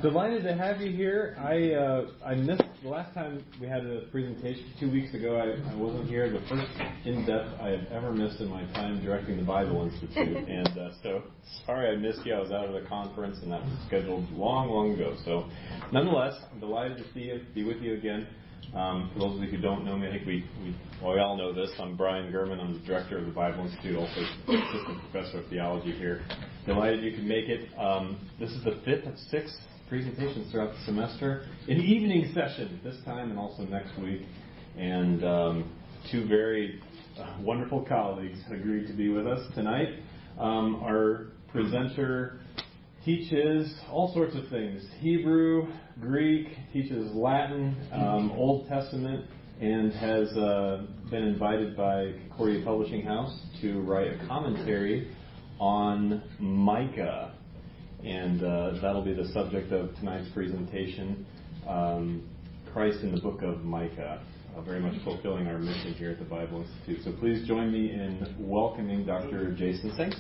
Delighted to have you here. I missed the last time we had a presentation 2 weeks ago. I wasn't here. The first in-depth I have ever missed in my time directing the Bible Institute. And so sorry I missed you. I was out at a conference, and that was scheduled long ago. So nonetheless, I'm delighted to be with you again. For those of you who don't know me, I think we all know this. I'm Brian Gurman. I'm the director of the Bible Institute, also assistant professor of theology here. Delighted you could make it. This is the fifth of six presentations throughout the semester. An evening session this time and also next week. And two very wonderful colleagues agreed to be with us tonight. Our presenter teaches all sorts of things. Hebrew, Greek, teaches Latin, Old Testament, and has been invited by Concordia Publishing House to write a commentary on Micah. And that'll be the subject of tonight's presentation, Christ in the Book of Micah, very much fulfilling our mission here at the Bible Institute. So please join me in welcoming Dr. Jason Sink.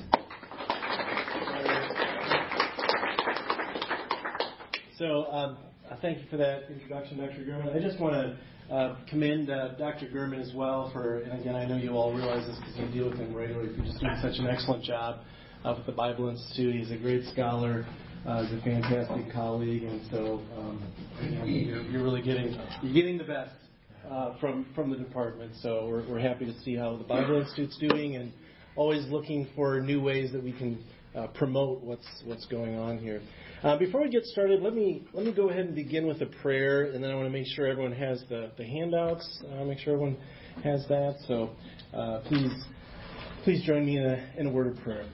So thank you for that introduction, Dr. Gurman. I just want to commend Dr. Gurman as well for, and again, I know you all realize this because you deal with him regularly, for just doing such an excellent job with the Bible Institute. He's a great scholar. He's a fantastic colleague, and so you're really getting the best from the department. So we're happy to see how the Bible Institute's doing, and always looking for new ways that we can promote what's going on here. Before we get started, let me go ahead and begin with a prayer, and then I want to make sure everyone has the handouts. Make sure everyone has that. So please join me in a word of prayer.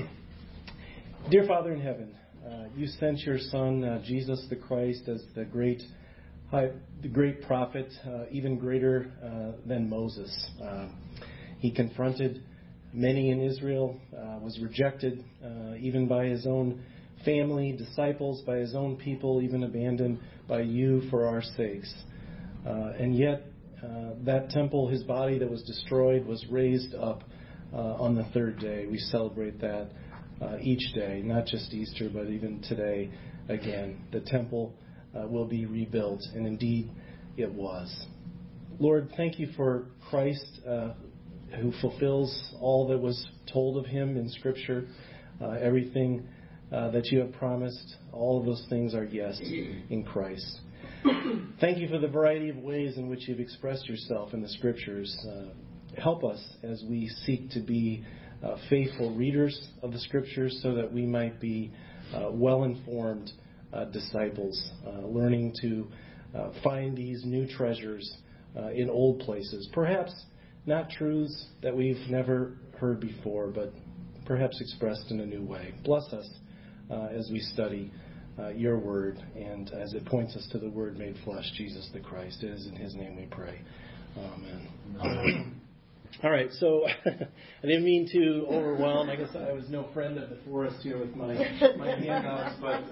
Dear Father in heaven, you sent your Son, Jesus the Christ, as the great prophet, even greater than Moses. He confronted many in Israel, was rejected even by his own family, disciples, by his own people, even abandoned by you for our sakes. And yet, that temple, his body that was destroyed, was raised up on the third day. We celebrate that each day, not just Easter, but even today again. The temple will be rebuilt, and indeed it was. Lord, thank you for Christ, who fulfills all that was told of him in Scripture. Everything that you have promised, all of those things are yes in Christ. Thank you for the variety of ways in which you've expressed yourself in the Scriptures. Help us as we seek to be faithful readers of the Scriptures so that we might be well-informed disciples, learning to find these new treasures in old places. Perhaps not truths that we've never heard before, but perhaps expressed in a new way. Bless us as we study your word, and as it points us to the Word made flesh, Jesus the Christ. It is in his name we pray. Amen. All right, so I didn't mean to overwhelm. I guess I was no friend of the forest here with my handouts, but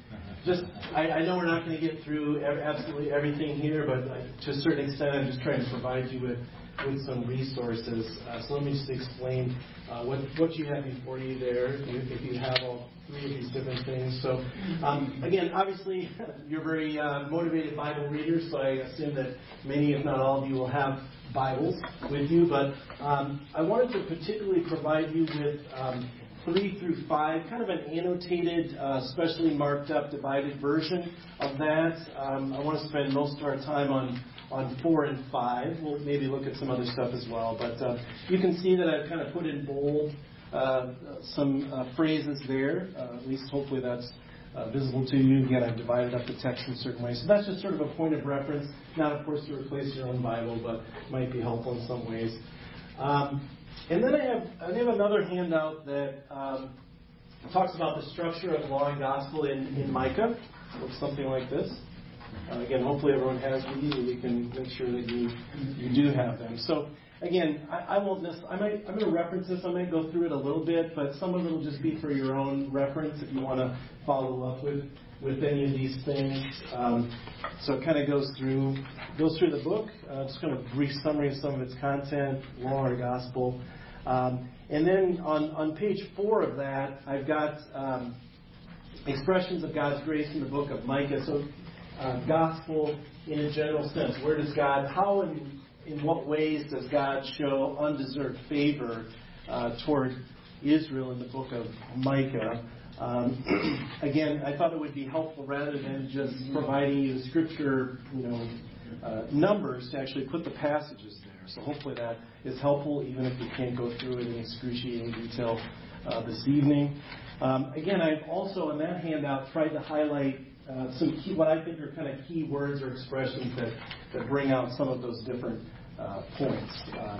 I know we're not going to get through absolutely everything here, but to a certain extent I'm just trying to provide you with some resources. So let me just explain what you have before you there, if you have all three of these different things. So again, obviously you're very motivated Bible readers, so I assume that many, if not all of you, will have Bibles with you, but I wanted to particularly provide you with 3 through 5, kind of an annotated, specially marked up, divided version of that. I want to spend most of our time on 4 and 5. We'll maybe look at some other stuff as well, but you can see that I've kind of put in bold some phrases there. At least hopefully that's visible to you. Again, I've divided up the text in certain ways. So that's just sort of a point of reference. Not, of course, to replace your own Bible, but might be helpful in some ways. And then I have another handout that talks about the structure of law and gospel in Micah. Looks something like this. Again, hopefully everyone has these, and we can make sure that you do have them. So again, I'm going to reference this. I might go through it a little bit, but some of it will just be for your own reference if you want to follow up with any of these things. So it kind of goes through the book. Just kind of brief summary of some of its content, law or gospel. And then on page 4 of that, I've got expressions of God's grace in the book of Micah. So, gospel in a general sense. Where does God, how and in what ways does God show undeserved favor toward Israel in the book of Micah? Again, I thought it would be helpful rather than just providing you the scripture, numbers, to actually put the passages there. So hopefully that is helpful, even if we can't go through it in excruciating detail this evening. Again, I've also in that handout tried to highlight some key, what I think are kind of key words or expressions that bring out some of those different points.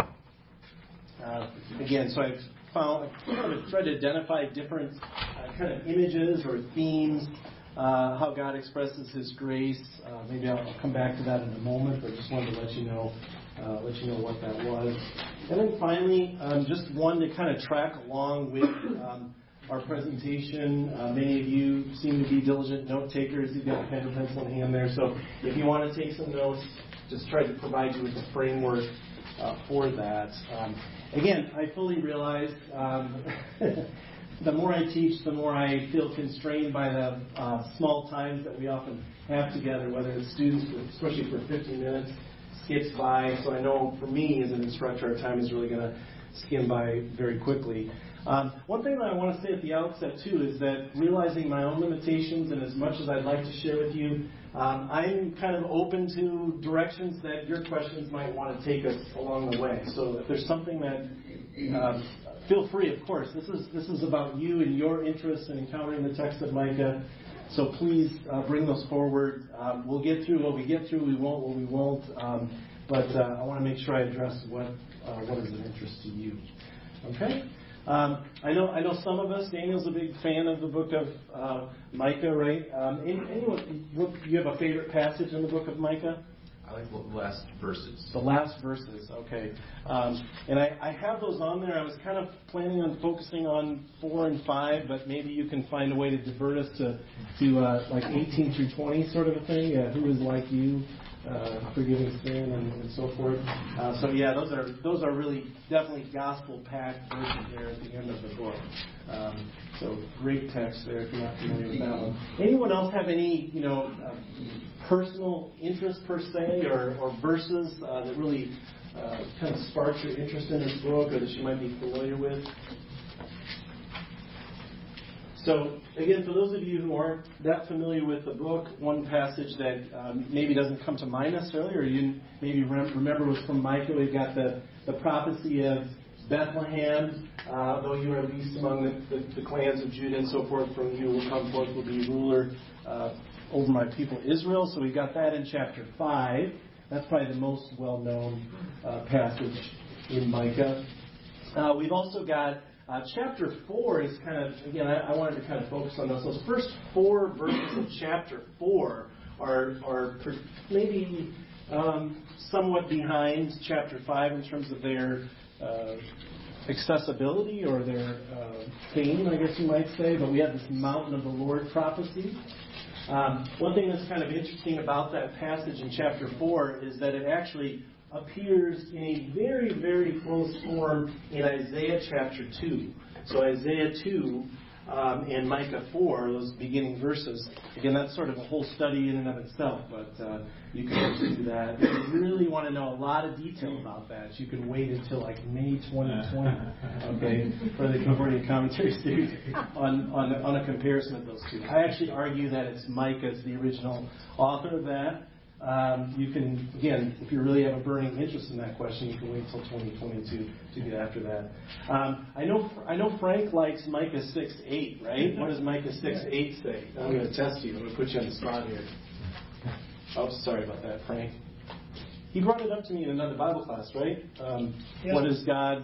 Again, so I've tried to identify different kind of images or themes, how God expresses His grace. Maybe I'll come back to that in a moment, but just wanted to let you know what that was. And then finally, just one to kind of track along with our presentation. Many of you seem to be diligent note takers. You've got a pen and pencil in hand there. So if you want to take some notes, just try to provide you with a framework for that. Again, I fully realize the more I teach, the more I feel constrained by the small times that we often have together, whether it's students, especially for 15 minutes, skips by. So I know for me as an instructor, our time is really going to skim by very quickly. One thing that I want to say at the outset, too, is that realizing my own limitations, and as much as I'd like to share with you, I'm kind of open to directions that your questions might want to take us along the way. So if there's something that, feel free, of course. This is about you and your interest in encountering the text of Micah. So please bring those forward. We'll get through what we get through. We won't what we won't. But I want to make sure I address what is of interest to you. Okay? I know some of us. Daniel's a big fan of the book of Micah, right? Anyone, you have a favorite passage in the book of Micah? I like the last verses. The last verses, okay. And I have those on there. I was kind of planning on focusing on 4 and 5, but maybe you can find a way to divert us to like 18 through 20 sort of a thing. Who is like you, forgiving sin, and so forth. So yeah, those are really definitely gospel-packed verses there at the end of the book. So great text there if you're not familiar with that one. Anyone else have any personal interest per se, or verses that really kind of sparked your interest in this book, or that you might be familiar with? So, again, for those of you who aren't that familiar with the book, one passage that maybe doesn't come to mind necessarily, or you maybe remember was from Micah. We've got the prophecy of Bethlehem, though you are least among the clans of Judah and so forth, from you will come forth will be ruler over my people Israel. So we've got that in chapter 5. That's probably the most well-known passage in Micah. We've also got chapter 4 is kind of, again, I wanted to kind of focus on those. Those first 4 verses of chapter 4 are maybe somewhat behind chapter 5 in terms of their accessibility or their theme, I guess you might say. But we have this mountain of the Lord prophecy. One thing that's kind of interesting about that passage in chapter 4 is that it actually appears in a very, very close form in Isaiah chapter 2. So Isaiah 2 and Micah 4, those beginning verses, again, that's sort of a whole study in and of itself, but you can do that. If you really want to know a lot of detail about that, you can wait until like May 2020, okay, for the Concordian Commentary series on a comparison of those two. I actually argue that it's Micah's the original author of that. You can, again, if you really have a burning interest in that question, you can wait until 2022 to get after that. I know Frank likes Micah 6:8, right? What does Micah 6:8 say? I'm going to test you. I'm going to put you on the spot here. Oh, sorry about that, Frank. He brought it up to me in another Bible class, right? Yeah. What does God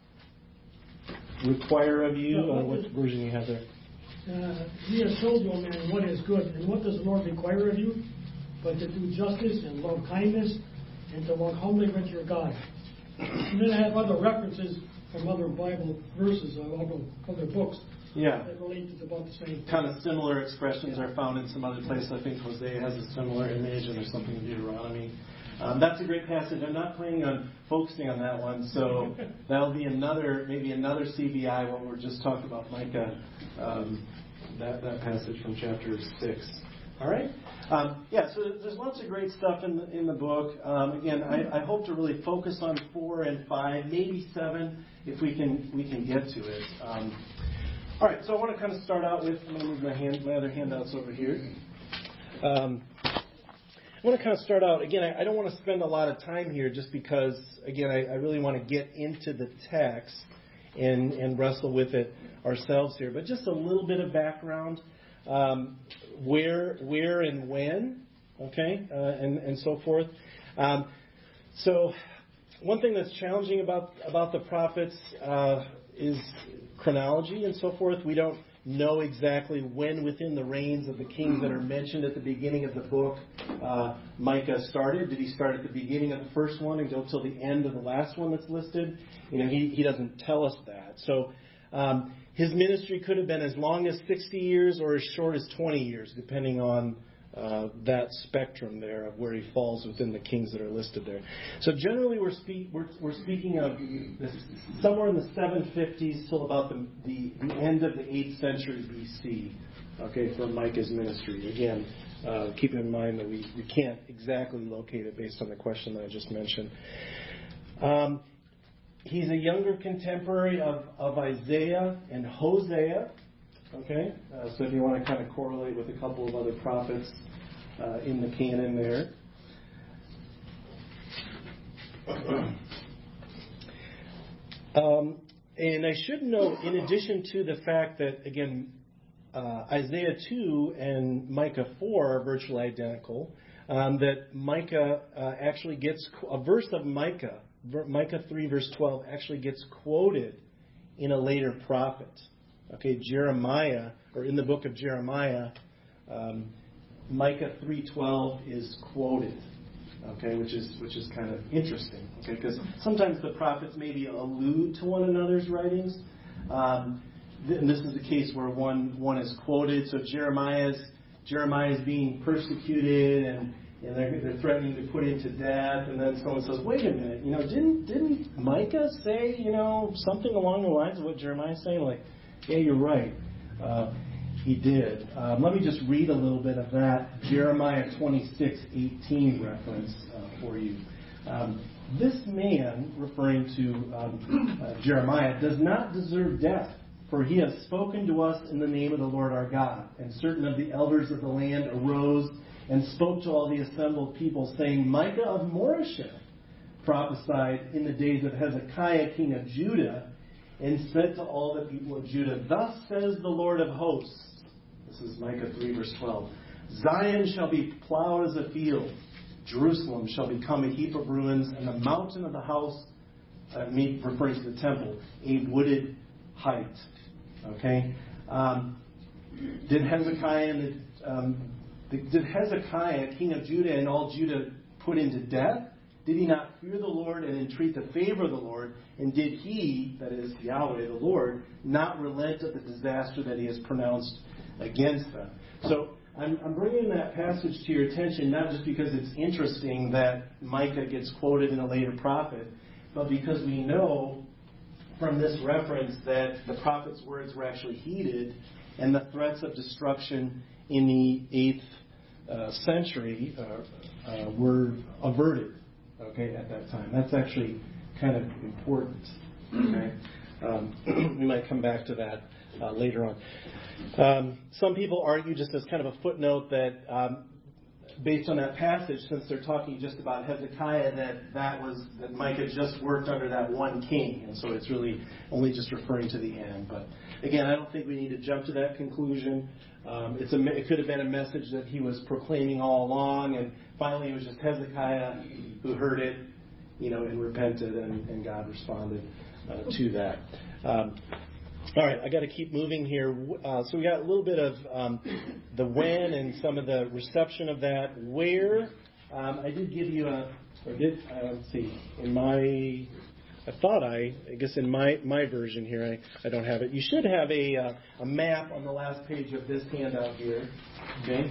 require of you? What version do you have there? He has told you, O man, what is good, and what does the Lord require of you? But to do justice and love kindness, and to walk humbly with your God. And then I have other references from other Bible verses, other books. Yeah. That relate to about the same. Kind of similar expressions are found in some other places. I think Hosea has a similar image, and there's something in Deuteronomy. That's a great passage. I'm not planning on focusing on that one, so that'll be maybe another CBI when we're just talking about Micah that passage from chapter 6. All right? So there's lots of great stuff in the book. Again, I hope to really focus on 4 and 5, maybe 7, if we can get to it. All right, so I want to kind of start out with, I'm going to move my other handouts over here. I want to kind of start out, again, I don't want to spend a lot of time here just because, again, I really want to get into the text and wrestle with it ourselves here. But just a little bit of background, where and when, okay, and so forth. So one thing that's challenging about the prophets is chronology and so forth. We don't know exactly when within the reigns of the kings that are mentioned at the beginning of the book Micah started. Did he start at the beginning of the first one and go till the end of the last one that's listed? He doesn't tell us that. So his ministry could have been as long as 60 years or as short as 20 years, depending on that spectrum there of where he falls within the kings that are listed there. So generally we're speaking of this, somewhere in the 750s till about the end of the 8th century BC, okay, for Micah's ministry. Again, keep in mind that we can't exactly locate it based on the question that I just mentioned. He's a younger contemporary of Isaiah and Hosea. Okay, so if you want to kind of correlate with a couple of other prophets in the canon there. And I should note, in addition to the fact that, again, Isaiah 2 and Micah 4 are virtually identical, that Micah actually gets a verse of Micah 3 verse 12 actually gets quoted in a later prophet. Okay, Jeremiah, or in the book of Jeremiah, Micah 3:12 is quoted. Okay, which is kind of interesting. Okay, because sometimes the prophets maybe allude to one another's writings. And this is the case where one is quoted. So Jeremiah is being persecuted and they're threatening to put him to death. And then someone says, "Wait a minute, didn't Micah say something along the lines of what Jeremiah is saying?" Like, yeah, you're right. He did. Let me just read a little bit of that Jeremiah 26:18 reference for you. This man, referring to Jeremiah, does not deserve death, for he has spoken to us in the name of the Lord our God. And certain of the elders of the land arose and spoke to all the assembled people, saying, Micah of Moresheth prophesied in the days of Hezekiah, king of Judah, and said to all the people of Judah, Thus says the Lord of hosts. This is Micah 3, verse 12. Zion shall be plowed as a field. Jerusalem shall become a heap of ruins, and the mountain of the house, referring to the temple, a wooded height. Okay? Did Hezekiah, king of Judah, and all Judah put him to death? Did he not fear the Lord and entreat the favor of the Lord? And did he, that is Yahweh, the Lord, not relent of the disaster that he has pronounced against them? So I'm bringing that passage to your attention not just because it's interesting that Micah gets quoted in a later prophet, but because we know from this reference that the prophet's words were actually heeded and the threats of destruction in the 8th century were averted. Okay, at that time. That's actually kind of important. Okay, we might come back to that later on. Some people argue, just as kind of a footnote, that based on that passage, since they're talking just about Hezekiah, that Micah just worked under that one king, and so it's really only just referring to the end. But again, I don't think we need to jump to that conclusion. It could have been a message that he was proclaiming all along, and finally it was just Hezekiah who heard it, and repented, and God responded to that. All right, I got to keep moving here. So we got a little bit of the when and some of the reception of that. Where I did give you let's see, in my. I guess in my version here, I don't have it. You should have a map on the last page of this handout here. Okay.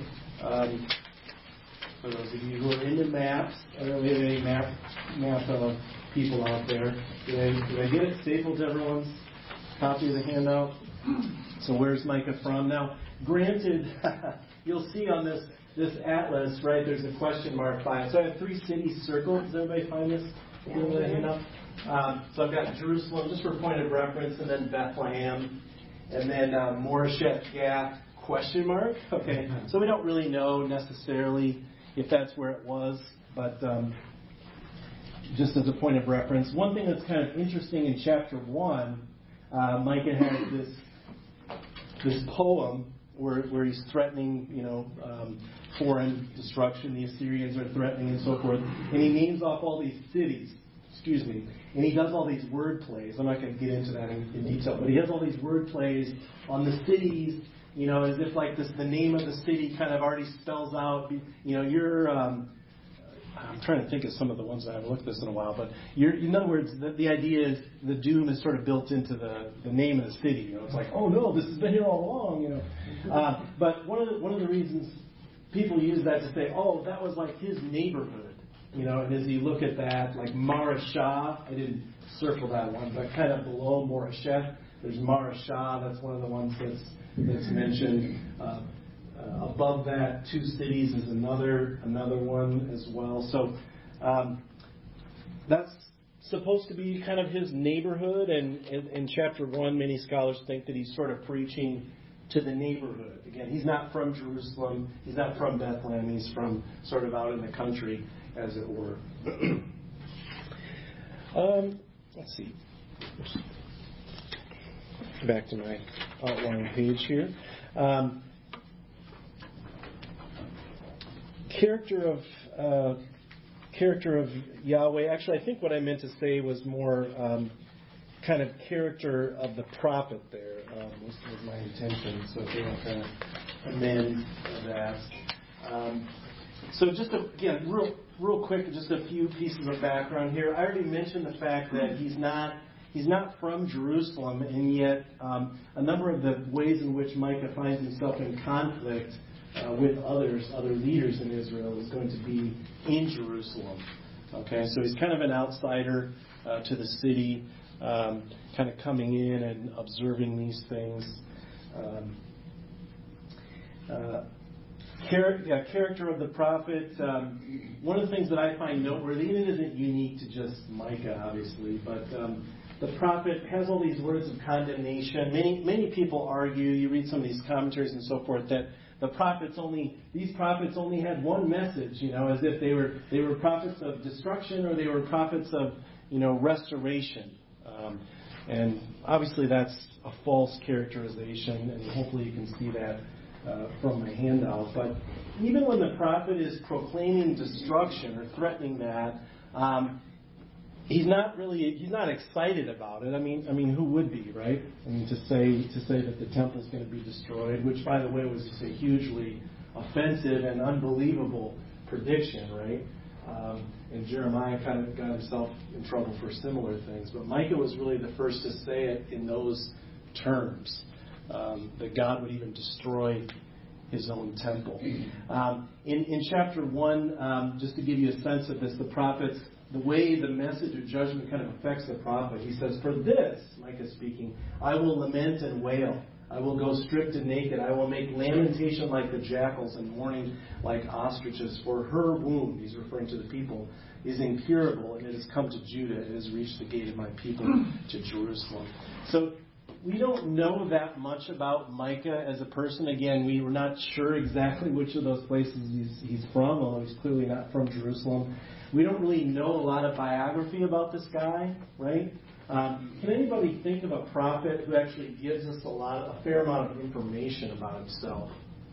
For those of you who are into maps, I don't really have any map people out there. Did I get it stapled to everyone's copy of the handout? So where's Micah from? Now, granted, you'll see on this atlas, right, there's a question mark by it. So I have 3 cities circled. Does everybody find this? So I've got Jerusalem, just for point of reference, and then Bethlehem, and then Moresheth Gath, question mark. Okay, so we don't really know necessarily if that's where it was, but just as a point of reference. One thing that's kind of interesting in chapter 1, Micah has this poem where he's threatening, foreign destruction. The Assyrians are threatening and so forth. And he names off all these cities. And he does all these word plays. I'm not going to get into that in detail, but he has all these word plays on the cities, as if like the name of the city kind of already spells out, you're. I'm trying to think of some of the ones that I haven't looked at this in a while, but in other words, the idea is the doom is sort of built into the name of the city. It's like, oh no, this has been here all along. But one of the reasons people use that to say, oh, that was like his neighborhood. And as you look at that, like Marashah, I didn't circle that one, but kind of below Moresheth, there's Marashah. That's one of the ones that's mentioned. Above that, 2 cities is another one as well. So that's supposed to be kind of his neighborhood. And in chapter 1, many scholars think that he's sort of preaching to the neighborhood. Again, he's not from Jerusalem. He's not from Bethlehem. He's from sort of out in the country, as it were. Let's see. Back to my outline page here. Character of Yahweh. Actually, I think what I meant to say was more kind of character of the prophet there was my intention. So if you want to kind of amend that. So just again, real quick, just a few pieces of background here. I already mentioned the fact that he's not from Jerusalem, and yet a number of the ways in which Micah finds himself in conflict with other leaders in Israel is going to be in Jerusalem. Okay, so he's kind of an outsider to the city, kind of coming in and observing these things. Character of the prophet. One of the things that I find noteworthy, and it isn't unique to just Micah, obviously, but the prophet has all these words of condemnation. Many people argue, you read some of these commentaries and so forth, that these prophets only had one message, as if they were prophets of destruction or they were prophets of, restoration. And obviously that's a false characterization, and hopefully you can see that from my handout. But even when the prophet is proclaiming destruction or threatening that, he's not excited about it. I mean, who would be, right? I mean, to say that the temple is going to be destroyed, which, by the way, was just a hugely offensive and unbelievable prediction, right? And Jeremiah kind of got himself in trouble for similar things. But Micah was really the first to say it in those terms, that God would even destroy his own temple. In chapter 1, just to give you a sense of this, the way the message of judgment kind of affects the prophet, he says, "For this," Micah speaking, "I will lament and wail. I will go stripped and naked. I will make lamentation like the jackals and mourning like ostriches. For her wound," he's referring to the people, "is incurable, and it has come to Judah. It has reached the gate of my people to Jerusalem." So we don't know that much about Micah as a person. Again, we were not sure exactly which of those places he's from, although he's clearly not from Jerusalem. We don't really know a lot of biography about this guy, right? Can anybody think of a prophet who actually gives us a fair amount of information about himself?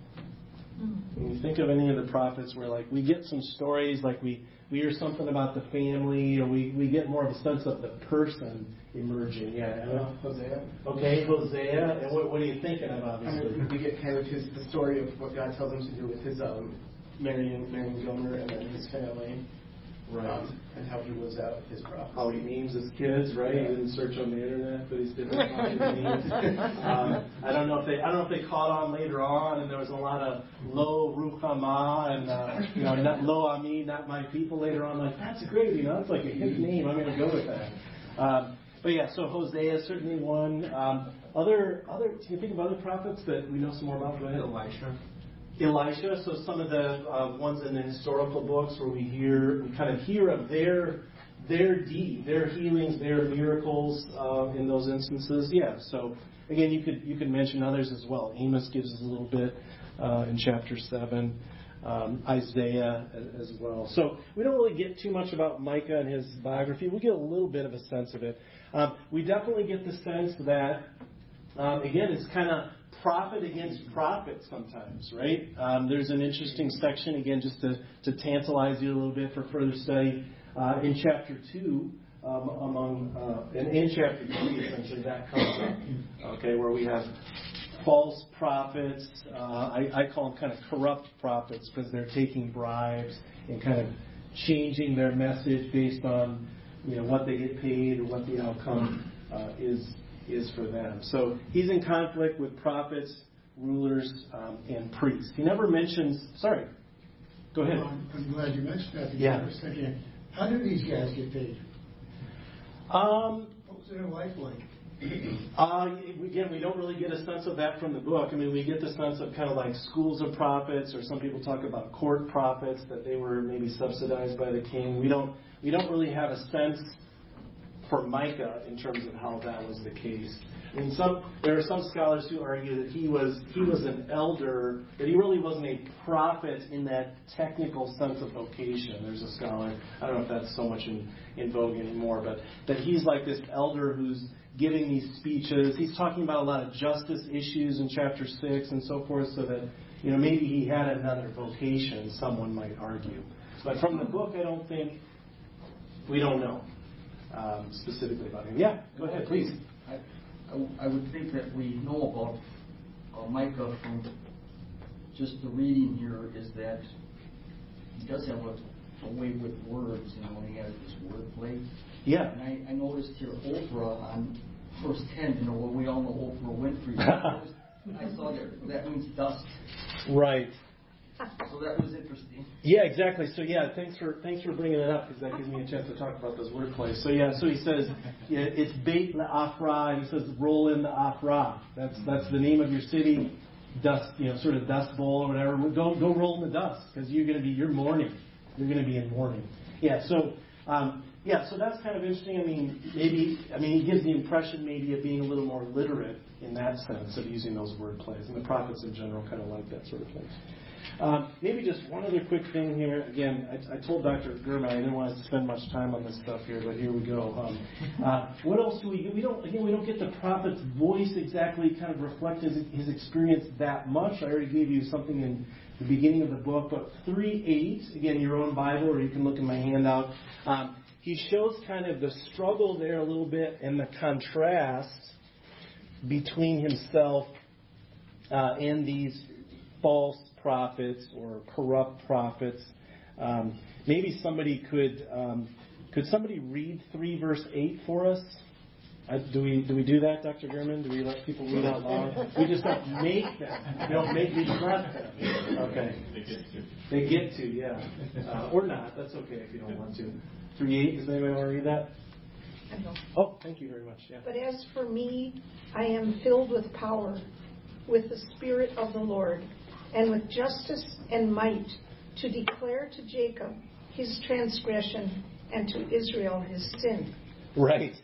When you think of any of the prophets where, like, we get some stories, like we hear something about the family, or we get more of a sense of the person emerging. Yeah, Hosea. Okay, Hosea. And what are you thinking of, obviously? We get kind of the story of what God tells him to do with his marrying Gomer and then his family. Right. And how he lives out his prophecy. How he names his kids, right? Yeah. He didn't search on the internet for these different kinds of names. I don't know if they caught on later on, and there was a lot of Lo Ruchama and not Lo Ami, not my people later on. Like, that's great, it's like a hip name. I'm going to go with that. But yeah, so Hosea is certainly one. Can you think of other prophets that we know some more about? Go ahead. Elisha. So some of the ones in the historical books where we kind of hear of their deed, their healings, their miracles in those instances. Yeah. So again, you could mention others as well. Amos gives us a little bit in chapter 7. Isaiah as well. So we don't really get too much about Micah and his biography. We get a little bit of a sense of it. We definitely get the sense that, again, it's kind of prophet against prophet sometimes, right? There's an interesting section, again, just to tantalize you a little bit for further study, in chapter 2, in chapter 3, essentially, that comes up, okay, where we have false prophets. I call them kind of corrupt prophets because they're taking bribes and kind of changing their message based on what they get paid or what the outcome is for them. So he's in conflict with prophets, rulers, and priests. He never mentions. Sorry, go ahead. I'm glad you mentioned that. Yeah. I was thinking, how do these guys get paid? What was their life like? Again, we don't really get a sense of that from the book. I mean, we get the sense of kind of like schools of prophets, or some people talk about court prophets, that they were maybe subsidized by the king. We don't really have a sense for Micah in terms of how that was the case. I mean, there are some scholars who argue that he was an elder, that he really wasn't a prophet in that technical sense of vocation. There's a scholar, I don't know if that's so much in vogue anymore, but that he's like this elder who's giving these speeches. He's talking about a lot of justice issues in chapter 6 and so forth, so that maybe he had another vocation, someone might argue. But from the book, we don't know specifically about him. Yeah, go ahead, please. I would think that we know about Micah from just the reading here is that he does have a way with words, and he has this wordplay. Yeah. And I noticed here Oprah on verse 10, well, we all know Oprah Winfrey. I saw that means dust. Right. So that was interesting. Yeah, exactly. So yeah, thanks for bringing that up, because that gives me a chance to talk about those wordplays. So yeah, so he says it's Beit Le'afra, and he says roll in the Afra. That's the name of your city, dust, sort of dust bowl or whatever. Go roll in the dust, because you're mourning. You're going to be in mourning. Yeah. So so that's kind of interesting. He gives the impression maybe of being a little more literate in that sense of using those wordplays, and the prophets in general kind of like that sort of thing. Maybe just one other quick thing here. Again, I told Dr. Germa I didn't want to spend much time on this stuff here, but here we go. What else do we get? We don't get the prophet's voice exactly kind of reflect his experience that much. I already gave you something in the beginning of the book, but 3:8, again, your own Bible, or you can look in my handout. He shows kind of the struggle there a little bit and the contrast between himself and these false prophets or corrupt prophets. Maybe somebody could somebody read 3 verse 8 for us? Do we do that, Dr. German? Do we let people read out loud? We just don't make them. We don't make me let them. Okay. They get to, yeah. Or not. That's okay if you don't want to. 3:8. Does anybody want to read that? Oh, thank you very much. Yeah. But as for me, I am filled with power, with the Spirit of the Lord, and with justice and might, to declare to Jacob his transgression and to Israel his sin. Right.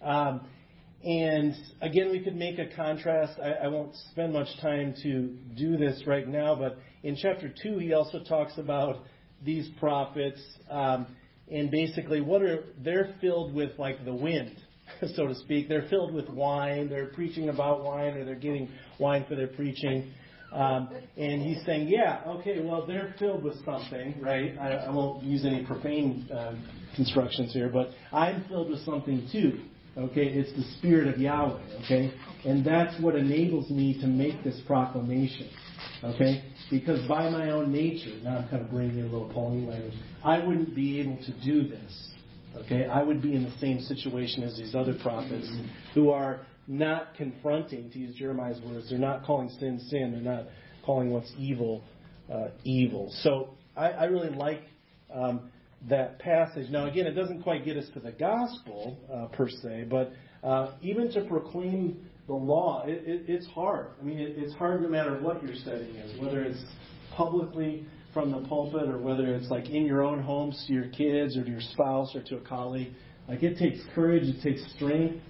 And again, we could make a contrast. I won't spend much time to do this right now, but in chapter 2, he also talks about these prophets, and basically they're filled with like the wind, so to speak. They're filled with wine. They're preaching about wine, or they're getting wine for their preaching. And he's saying, yeah, okay, well, they're filled with something, right? I won't use any profane constructions here, but I'm filled with something too. Okay, it's the Spirit of Yahweh, okay? And that's what enables me to make this proclamation, okay? Because by my own nature, now I'm kind of bringing in a little Pauline language, I wouldn't be able to do this, okay? I would be in the same situation as these other prophets who are not confronting, to use Jeremiah's words, they're not calling sin, sin, they're not calling what's evil, evil. So I really like that passage. Now, again, it doesn't quite get us to the gospel per se, but Even to proclaim the law, it's hard. I mean, it's hard no matter what your setting is, whether it's publicly from the pulpit or whether it's like in your own homes to your kids or to your spouse or to a colleague. Like, it takes courage, it takes strength,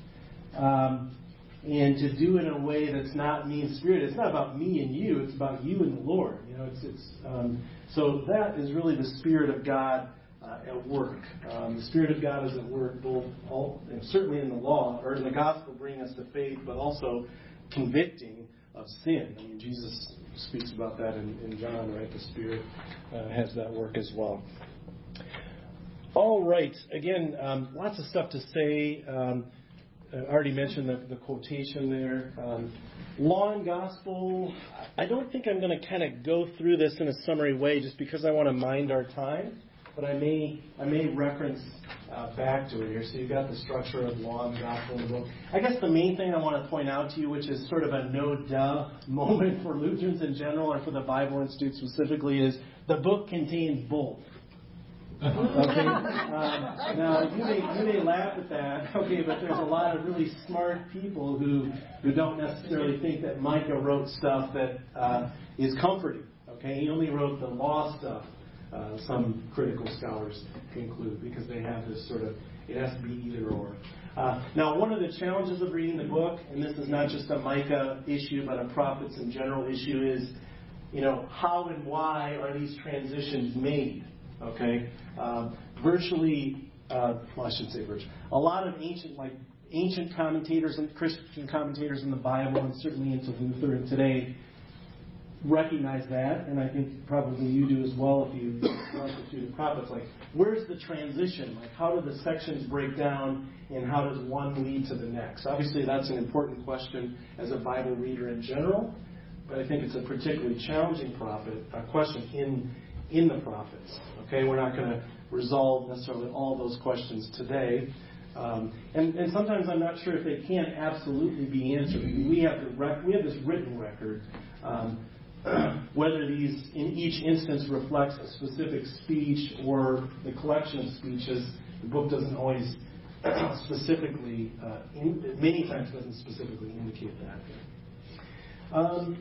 and to do it in a way that's not mean-spirited. It's not about me and you, it's about you and the Lord. You know, so that is really the Spirit of God at work. The Spirit of God is at work and certainly in the law, or in the gospel, bringing us to faith, but also convicting of sin. I mean, Jesus speaks about that in John, right? The Spirit has that work as well. All right. Again, lots of stuff to say. I already mentioned the quotation there. Law and gospel, I don't think I'm going to kind of go through this in a summary way just because I want to mind our time. But I may reference back to it here. So you've got the structure of law and gospel in the book. I guess the main thing I want to point out to you, which is sort of a no-duh moment for Lutherans in general or for the Bible Institute specifically, is the book contains both. Okay. Now you may laugh at that. Okay, but there's a lot of really smart people who don't necessarily think that Micah wrote stuff that is comforting. Okay, he only wrote the law stuff. Some critical scholars conclude, because they have this sort of, it has to be either or. Now, one of the challenges of reading the book, and this is not just a Micah issue, but a prophets in general issue, is, you know, how and why are these transitions made? Okay, virtually, well, I should say virtually, a lot of ancient commentators and Christian commentators in the Bible, and certainly into Luther and today, recognize that, and I think probably you do as well if you run through the prophets. Like, where's the transition? Like, how do the sections break down, and how does one lead to the next? Obviously, that's an important question as a Bible reader in general, but I think it's a particularly challenging question in the prophets. Okay, we're not going to resolve necessarily all those questions today. And sometimes I'm not sure if they can absolutely be answered. We have this written record. Whether these in each instance reflects a specific speech or the collection of speeches, the book doesn't always specifically, many times doesn't specifically indicate that.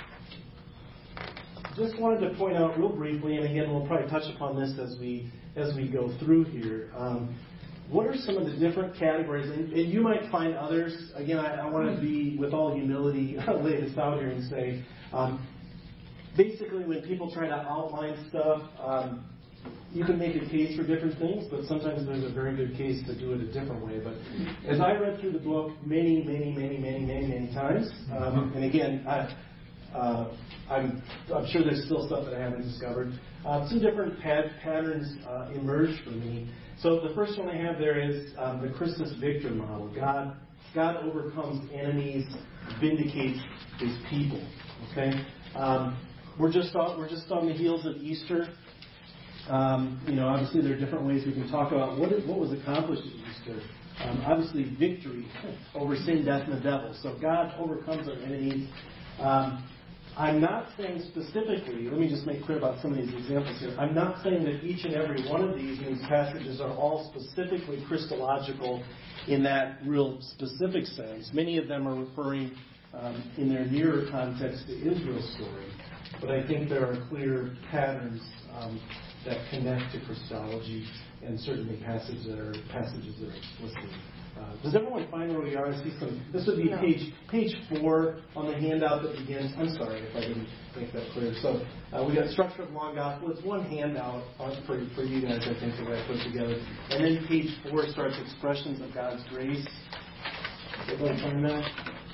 Just wanted to point out real briefly, and again we'll probably touch upon this as we go through here. What are some of the different categories? And you might find others. Again, I want to be, with all humility, lay this out here and say, basically, when people try to outline stuff, you can make a case for different things, but sometimes there's a very good case to do it a different way. But as I read through the book many times, and again, I'm sure there's still stuff that I haven't discovered. Some different patterns emerged for me. So the first one I have there is the Christus Victor model. God overcomes enemies, vindicates His people. Okay. We're just on the heels of Easter. Obviously there are different ways we can talk about what was accomplished at Easter. Obviously victory over sin, death, and the devil. So God overcomes our enemies. I'm not saying specifically, let me just make clear about some of these examples here. I'm not saying that each and every one of these passages are all specifically Christological in that real specific sense. Many of them are referring in their nearer context to Israel's story. But I think there are clear patterns that connect to Christology, and certainly passages that are explicit. Does everyone find where we are? I see some. This would be page 4 on the handout that begins. I'm sorry if I didn't make that clear. So we got structure of law and gospel. It's one handout for you guys, I think, that I put together. And then page 4 starts expressions of God's grace. Everyone find that?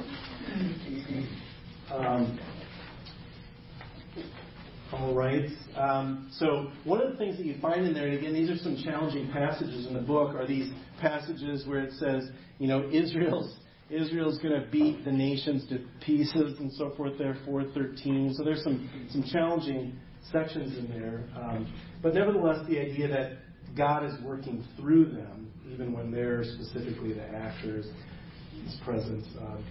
All right. So one of the things that you find in there, and again, these are some challenging passages in the book, are these passages where it says, Israel's going to beat the nations to pieces and so forth there, 4:13. So there's some challenging sections in there. But nevertheless, the idea that God is working through them, even when they're specifically the actors, is present.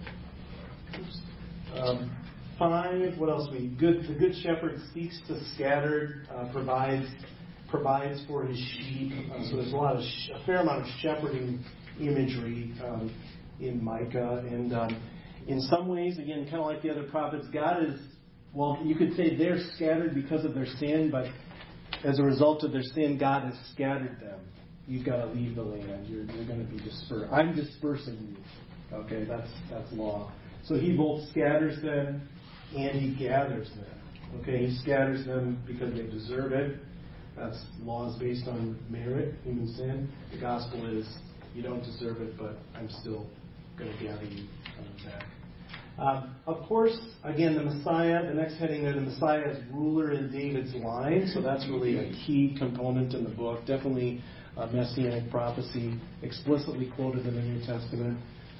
5, what else? The good shepherd speaks to the scattered, provides for his sheep. So there's a fair amount of shepherding imagery in Micah. And in some ways, again, kind of like the other prophets, God is, well, you could say they're scattered because of their sin, but as a result of their sin, God has scattered them. You've got to leave the land. You're going to be dispersed. I'm dispersing you. Okay, that's law. So he both scatters them and he gathers them. Okay, he scatters them because they deserve it. That's laws based on merit, human sin. The gospel is you don't deserve it, but I'm still going to gather you back. Of course, again, the Messiah, the next heading there, the Messiah is ruler in David's line, so that's really a key component in the book. Definitely a messianic prophecy explicitly quoted in the New Testament.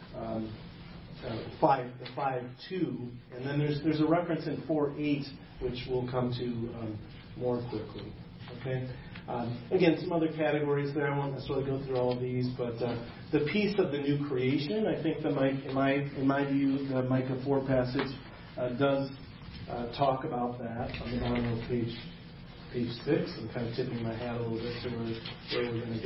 5:2, and then there's a reference in 4:8, which we'll come to more quickly. Okay. Again, some other categories there. I won't necessarily go through all of these, but the peace of the new creation. I think that in my view, the Micah 4 passage does talk about that on the bottom of page 6. I'm kind of tipping my hat a little bit to where we're going to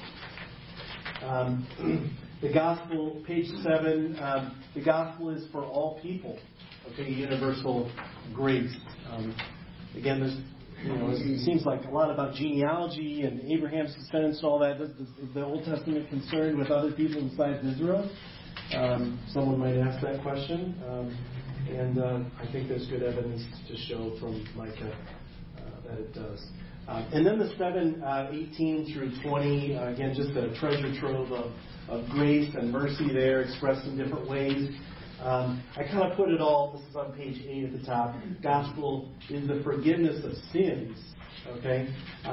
go. The gospel, page 7. The gospel is for all people. Okay, universal grace. Again, there's. It seems like a lot about genealogy and Abraham's descendants and all that. Is the Old Testament concerned with other people besides Israel? Someone might ask that question. And I think there's good evidence to show from Micah that it does. And then the 7:18 through 20, again, just a treasure trove of grace and mercy there expressed in different ways. I kind of put it all, this is on page 8 at the top, gospel is the forgiveness of sins, okay?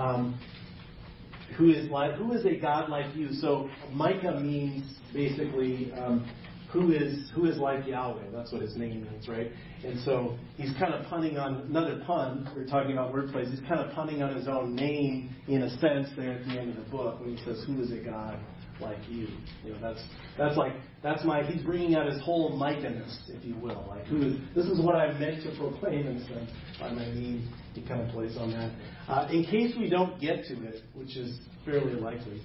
Who is a God like you? So Micah means basically who is like Yahweh. That's what his name means, right? And so he's kind of punning on, another pun, we're talking about wordplays, he's kind of punning on his own name in a sense there at the end of the book when he says, who is a God like you? He's bringing out his whole Micah-ness, if you will. Like, this is what I'm meant to proclaim in a sense. By my name, he kind of plays on that. In case we don't get to it, which is fairly likely,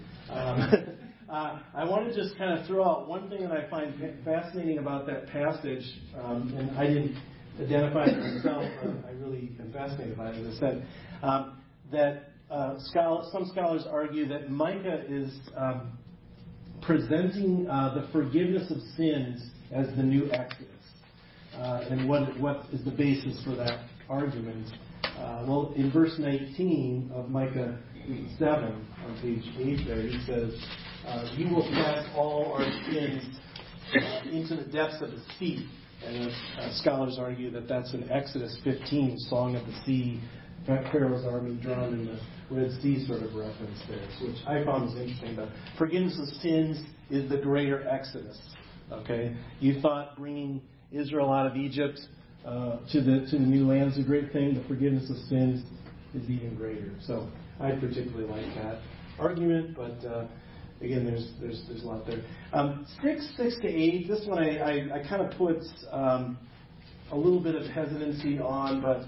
I want to just kind of throw out one thing that I find fascinating about that passage, and I didn't identify it myself, but I really am fascinated by it, as I said, that some scholars argue that Micah is presenting the forgiveness of sins as the new Exodus. And what is the basis for that argument? Well, in verse 19 of Micah 7, on page 8 there, he says, you will cast all our sins into the depths of the sea. And scholars argue that that's in Exodus 15, Song of the Sea, Pharaoh's army drowned in the Red Sea sort of reference there, which I found was interesting. The forgiveness of sins is the greater Exodus. Okay, you thought bringing Israel out of Egypt to the new land is a great thing. The forgiveness of sins is even greater. So I particularly like that argument, but again, there's a lot there. 6 to 8. This one I kind of put a little bit of hesitancy on, but.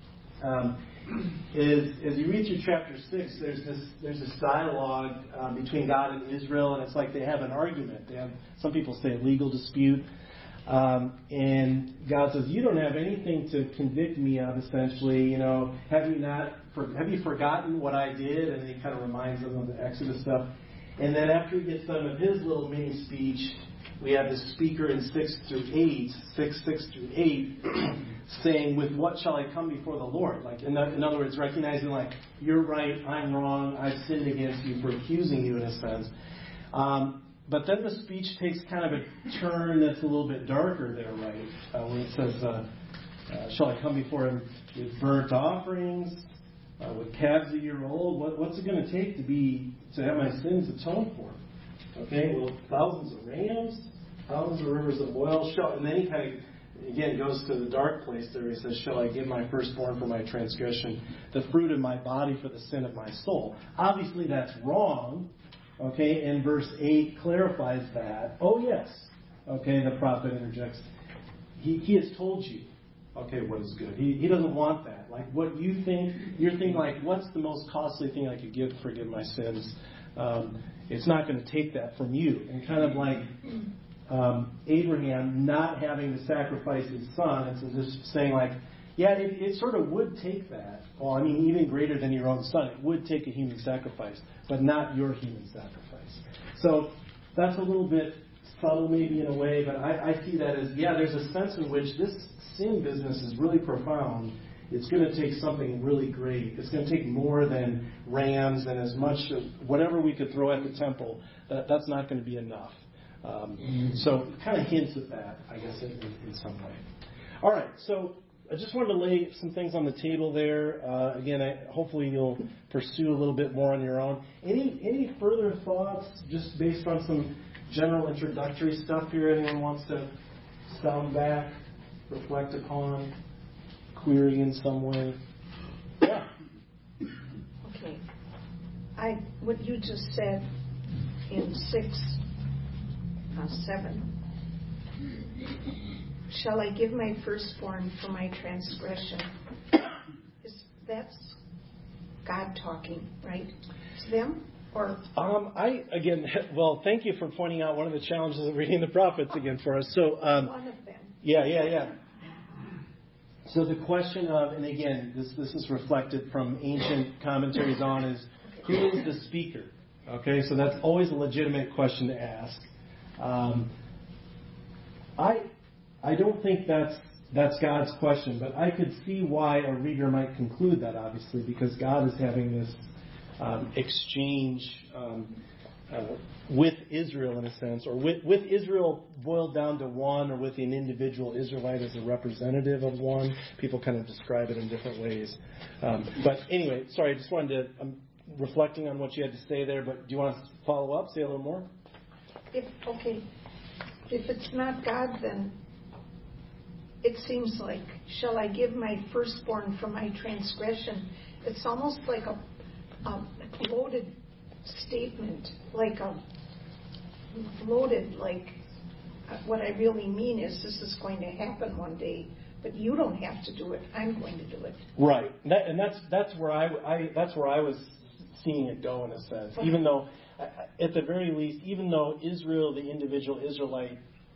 As you read through chapter 6, there's this dialogue between God and Israel, and it's like they have an argument. They have, some people say, a legal dispute. And God says, you don't have anything to convict me of, essentially. Have you forgotten what I did? And he kind of reminds them of the Exodus stuff. And then after he gets done with his little mini speech, we have this speaker in 6 through 8, saying, with what shall I come before the Lord? Like, in other words, recognizing, like, you're right, I'm wrong, I've sinned against you for accusing you in a sense. But then the speech takes kind of a turn that's a little bit darker there, right? When it says, shall I come before him with burnt offerings, with calves a year old? What's it going to take to have my sins atoned for? Okay, well, thousands of rams, thousands of rivers of oil. And then he kind of, again, goes to the dark place there. He says, shall I give my firstborn for my transgression, the fruit of my body for the sin of my soul? Obviously, that's wrong. Okay, and verse 8 clarifies that. Oh, yes. Okay, the prophet interjects. He has told you, okay, what is good. He doesn't want that. Like, what you think, you're thinking, like, what's the most costly thing I could give to forgive my sins? It's not going to take that from you. And kind of like Abraham not having to sacrifice his son, and so just saying like, yeah, it sort of would take that. Well, I mean, even greater than your own son, it would take a human sacrifice, but not your human sacrifice. So that's a little bit subtle maybe in a way, but I see that as, yeah, there's a sense in which this sin business is really profound. It's going to take something really great. It's going to take more than rams and as much of whatever we could throw at the temple. That's not going to be enough. So it kind of hints at that, I guess, in some way. All right, so I just wanted to lay some things on the table there. Again, hopefully you'll pursue a little bit more on your own. Any further thoughts, just based on some general introductory stuff here? Anyone wants to sound back, reflect upon, query in some way? Yeah. Okay. What you just said in 7. Shall I give my firstborn for my transgression? That's God talking, right? To them? Or thank you for pointing out one of the challenges of reading the prophets again for us. So, one of them. Yeah. So the question of, and again, this is reflected from ancient commentaries on, is who is the speaker? Okay, so that's always a legitimate question to ask. I don't think that's God's question, but I could see why a reader might conclude that, obviously, because God is having this exchange with Israel, in a sense, or with Israel boiled down to one, or with an individual Israelite as a representative of one. People kind of describe it in different ways. But anyway, sorry, I just wanted to, I'm reflecting on what you had to say there, but do you want to follow up, say a little more? If it's not God, then it seems like, shall I give my firstborn for my transgression? It's almost like a loaded statement, like what I really mean is this is going to happen one day, but you don't have to do it. I'm going to do it. Right, and that's where I was seeing it go, in a sense. Even though, at the very least, even though Israel, the individual Israelite,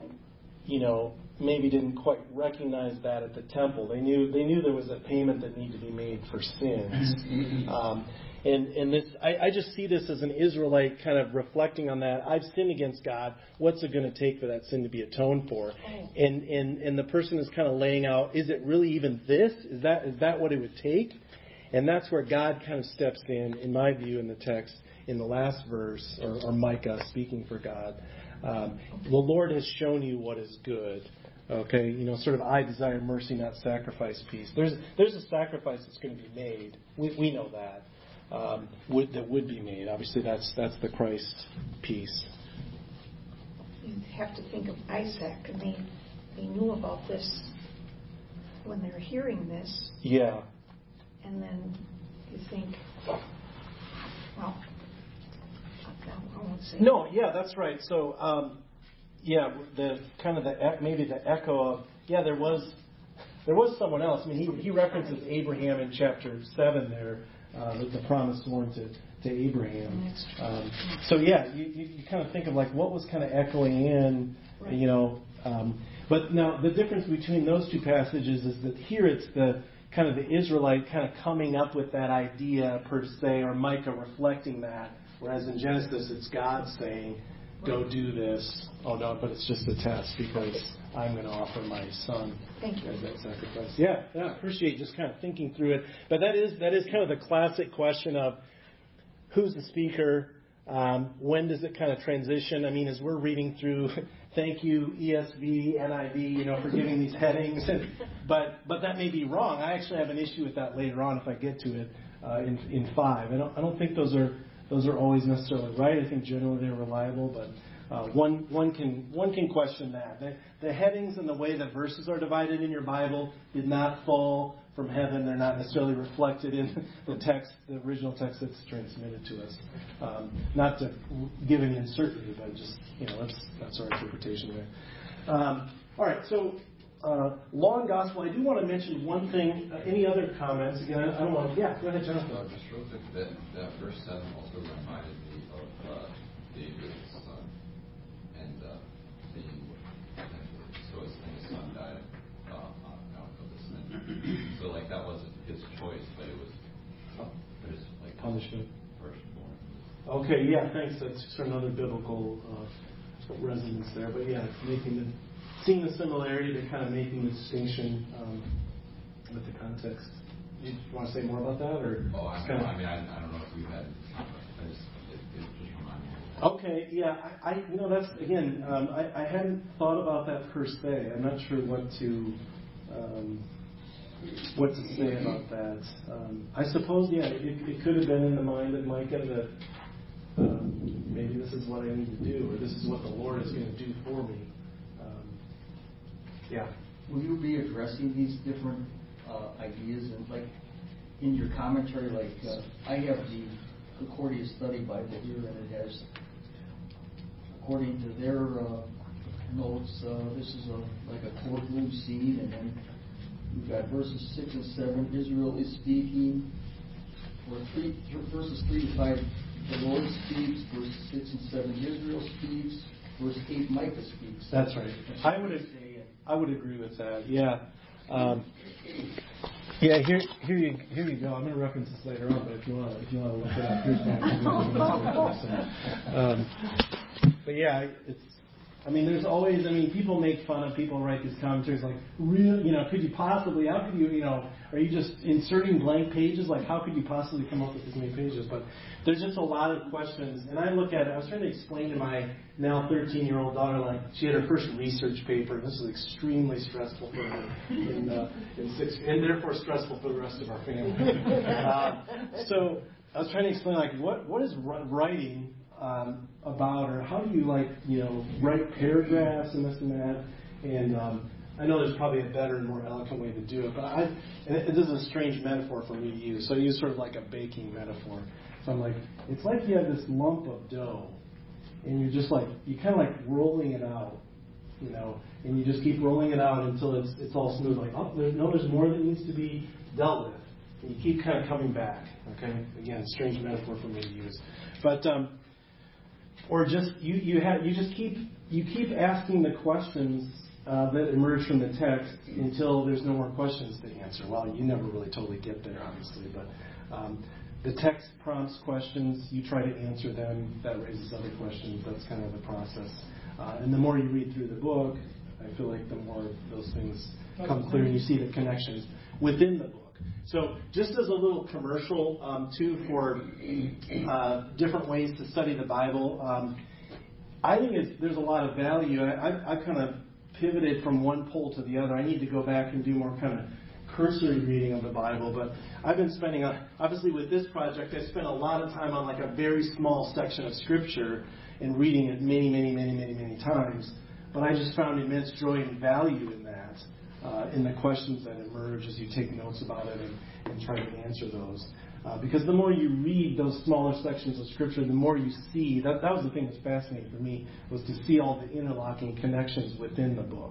maybe didn't quite recognize that at the temple. They knew there was a payment that needed to be made for sins. And this, I just see this as an Israelite kind of reflecting on that. I've sinned against God. What's it going to take for that sin to be atoned for? And the person is kind of laying out, is it really even this? Is that what it would take? And that's where God kind of steps in my view, in the text, in the last verse, or Micah speaking for God. The Lord has shown you what is good. Okay, sort of I desire mercy, not sacrifice piece. There's a sacrifice that's going to be made. We know that. That would be made. Obviously, that's the Christ piece. You have to think of Isaac, and they knew about this when they're hearing this. Yeah. And then you think, well, I won't say. No, yeah, that's right. So, the kind of maybe the echo of there was someone else. I mean, he references Abraham in chapter 7 there. The promise sworn to Abraham. So you kind of think of like what was kind of echoing in, right. But now the difference between those two passages is that here it's the kind of the Israelite kind of coming up with that idea per se, or Micah reflecting that, whereas in Genesis it's God saying, go do this. Oh no, but it's just a test because I'm going to offer my son as that sacrifice. Yeah, appreciate just kind of thinking through it. But that is kind of the classic question of who's the speaker, when does it kind of transition? I mean, as we're reading through, thank you ESV, NIV, for giving these headings. But that may be wrong. I actually have an issue with that later on if I get to it in 5. I don't think those are always necessarily right. I think generally they're reliable, but one can question that. The headings and the way the verses are divided in your Bible did not fall from heaven. They're not necessarily reflected in the text, the original text that's transmitted to us. Not to give any uncertainty, but just that's our interpretation there. All right, so law and gospel. I do want to mention one thing. Any other comments? Again, I don't want to. Yeah, go ahead, Jonathan. Just real quick, that verse 7 also reminded me of David's son, and sin so his son died out of the sin. So like that wasn't his choice, but it was his like punishment. Firstborn. Okay, yeah, thanks. That's sort of another biblical resonance there. But yeah, seeing the similarity to kind of making the distinction with the context. Do you want to say more about that, or? Oh, I don't know if you had. It just reminded me. Okay, yeah, that's again. I hadn't thought about that per se. I'm not sure what to say about that. I suppose, yeah, it could have been in the mind of Micah that maybe this is what I need to do, or this is what the Lord is going to do for me. Yeah. Will you be addressing these different ideas and like in your commentary? Like I have the Concordia Study Bible here, and it has, according to their notes, this is like a courtroom scene, and then we've got verses 6 and 7. Israel is speaking. Or verses 3 to 5. The Lord speaks. Verses 6 and 7. Israel speaks. Verse 8. Micah speaks. That's right. I would agree with that. Yeah. Yeah. Here you go. I'm going to reference this later on, but if you want to look it up, here's my. But yeah, there's always. People make fun of people write these commentaries like, could you possibly? How could you? Are you just inserting blank pages? Like, how could you possibly come up with this many pages? But there's just a lot of questions, and I look at it. I was trying to explain to my now 13-year-old daughter, like, she had her first research paper, and this was extremely stressful for her in sixth, and therefore stressful for the rest of our family. So I was trying to explain, like, what is writing about, or how do you write paragraphs and this and that, and I know there's probably a better and more eloquent way to do it, but this is a strange metaphor for me to use, so I use sort of like a baking metaphor. So I'm like, it's like you have this lump of dough, and you're just you kind of like rolling it out, and you just keep rolling it out until it's all smooth, like, oh, there's more that needs to be dealt with, and you keep kind of coming back, okay? Again, strange metaphor for me to use, but or just you keep asking the questions that emerge from the text until there's no more questions to answer. Well, you never really totally get there, obviously, but the text prompts questions. You try to answer them. That raises other questions. That's kind of the process. And the more you read through the book, I feel like the more those things come clear, and you see the connections within the book. So just as a little commercial, too, for different ways to study the Bible, I think there's a lot of value. I've kind of pivoted from one pole to the other. I need to go back and do more kind of cursory reading of the Bible, but I've been spending, obviously with this project, I spent a lot of time on like a very small section of Scripture and reading it many, many, many, many, many times. But I just found immense joy and value in that, in the questions that emerge as you take notes about it and try to answer those. Because the more you read those smaller sections of Scripture, the more you see. That was the thing that's fascinating for me, was to see all the interlocking connections within the book.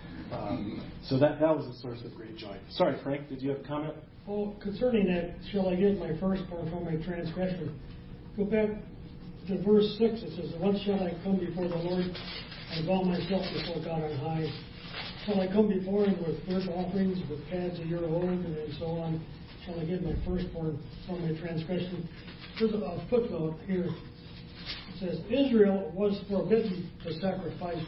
So that was a source of great joy. Sorry, Frank, did you have a comment? Well, concerning that, shall I get my firstborn from my transgression? Go back to verse 6. It says, "Once shall I come before the Lord and bow myself before God on high? Shall I come before Him with burnt offerings, with calves a year old, and so on? Shall I give my firstborn from my transgression?" There's a footnote here. It says, Israel was forbidden to sacrifice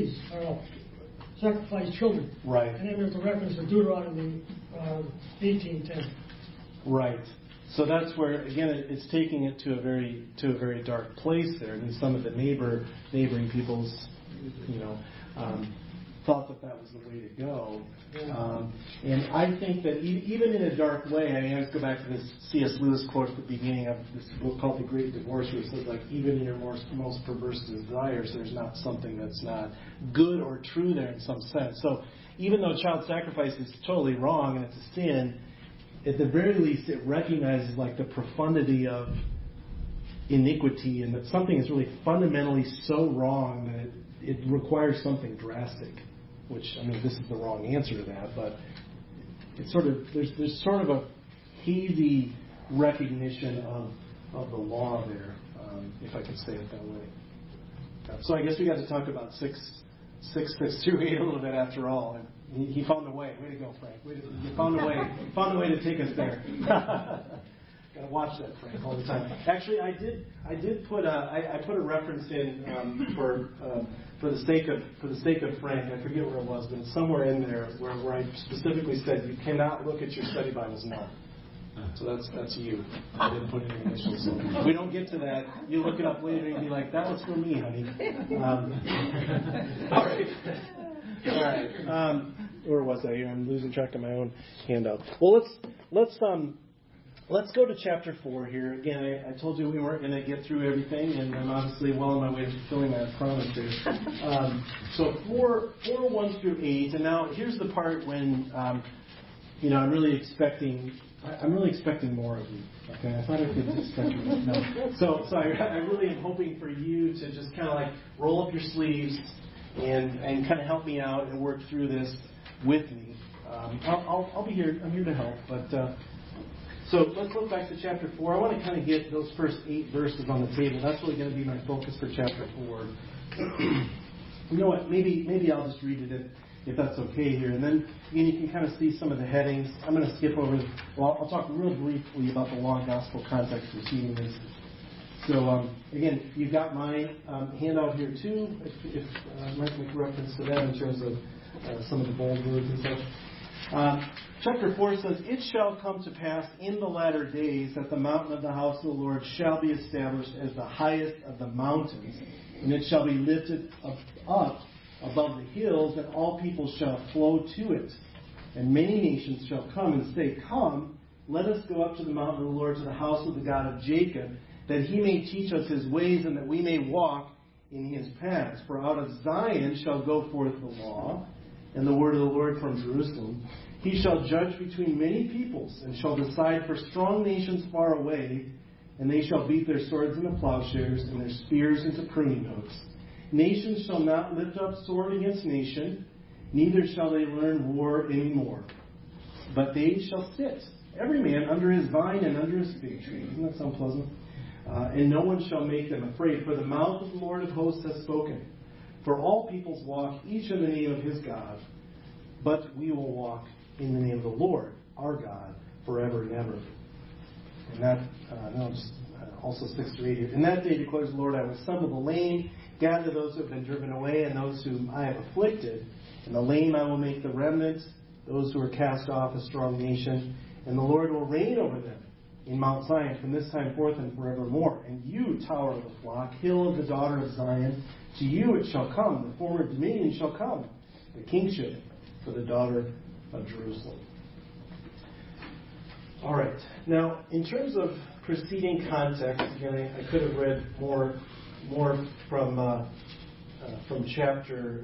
sacrifice children. Right. And then there's a reference to Deuteronomy 18:10. Right. So that's where, again, it's taking it to a very dark place there. And some of the neighboring peoples, thought that was the way to go. And I think that even in a dark way, let's go back to this C.S. Lewis quote at the beginning of this book called The Great Divorce, where it says, like, even in your most perverse desires, there's not something that's not good or true there in some sense. So even though child sacrifice is totally wrong and it's a sin, at the very least it recognizes, like, the profundity of iniquity, and that something is really fundamentally so wrong that it requires something drastic. Which, this is the wrong answer to that, but it's sort of there's sort of a hazy recognition of the law there, if I could say it that way. So I guess we got to talk about 6 6 through 8 a little bit after all. And he found a way. Way to go, Frank. You found a way. Found a way to take us there. Gotta watch that, Frank, all the time. Actually, I did put I put a reference in for the sake of Frank. I forget where it was, but it's somewhere in there where I specifically said you cannot look at your study Bibles now. So that's you. I didn't put any initials. So we don't get to that. You look it up later and be like, that was for me, honey. All right. Where was I here? I'm losing track of my own handout. Well, let's go to chapter 4 here. Again, I told you we weren't going to get through everything, and I'm obviously well on my way to fulfilling that promise here. So 4, 1 through 8, and now here's the part when I'm really expecting more of you. Okay, I thought I could expect more. No. So I really am hoping for you to just kind of like roll up your sleeves and kind of help me out and work through this with me. I'll be here. I'm here to help. But so let's look back to chapter 4. I want to kind of get those first 8 verses on the table. That's really going to be my focus for chapter 4. You know what? Maybe I'll just read it if that's okay here. And then you can kind of see some of the headings. I'm going to skip over. Well, I'll talk real briefly about the long gospel context preceding this. So again, you've got my handout here too. If I might make reference to that in terms of some of the bold words and such. Chapter 4 says, "It shall come to pass in the latter days that the mountain of the house of the Lord shall be established as the highest of the mountains, and it shall be lifted up above the hills, and all people shall flow to it. And many nations shall come and say, Come, let us go up to the mountain of the Lord, to the house of the God of Jacob, that he may teach us his ways, and that we may walk in his paths. For out of Zion shall go forth the law, and the word of the Lord from Jerusalem. He shall judge between many peoples, and shall decide for strong nations far away, and they shall beat their swords into plowshares, and their spears into pruning hooks. Nations shall not lift up sword against nation, neither shall they learn war any more. But they shall sit, every man under his vine and under his fig tree." Doesn't that sound pleasant? "And no one shall make them afraid, for the mouth of the Lord of hosts has spoken. For all peoples walk, each in the name of his God. But we will walk in the name of the Lord, our God, forever and ever." And that, also 6 to 8 here. "In that day, declares the Lord, I will assemble the lame, gather those who have been driven away, and those whom I have afflicted. And the lame I will make the remnant, those who are cast off, a strong nation. And the Lord will reign over them in Mount Zion from this time forth and forevermore. And you, tower of the flock, hill of the daughter of Zion, to you it shall come, the former dominion shall come, the kingship for the daughter of Jerusalem." All right. Now, in terms of preceding context, again, I could have read more from chapter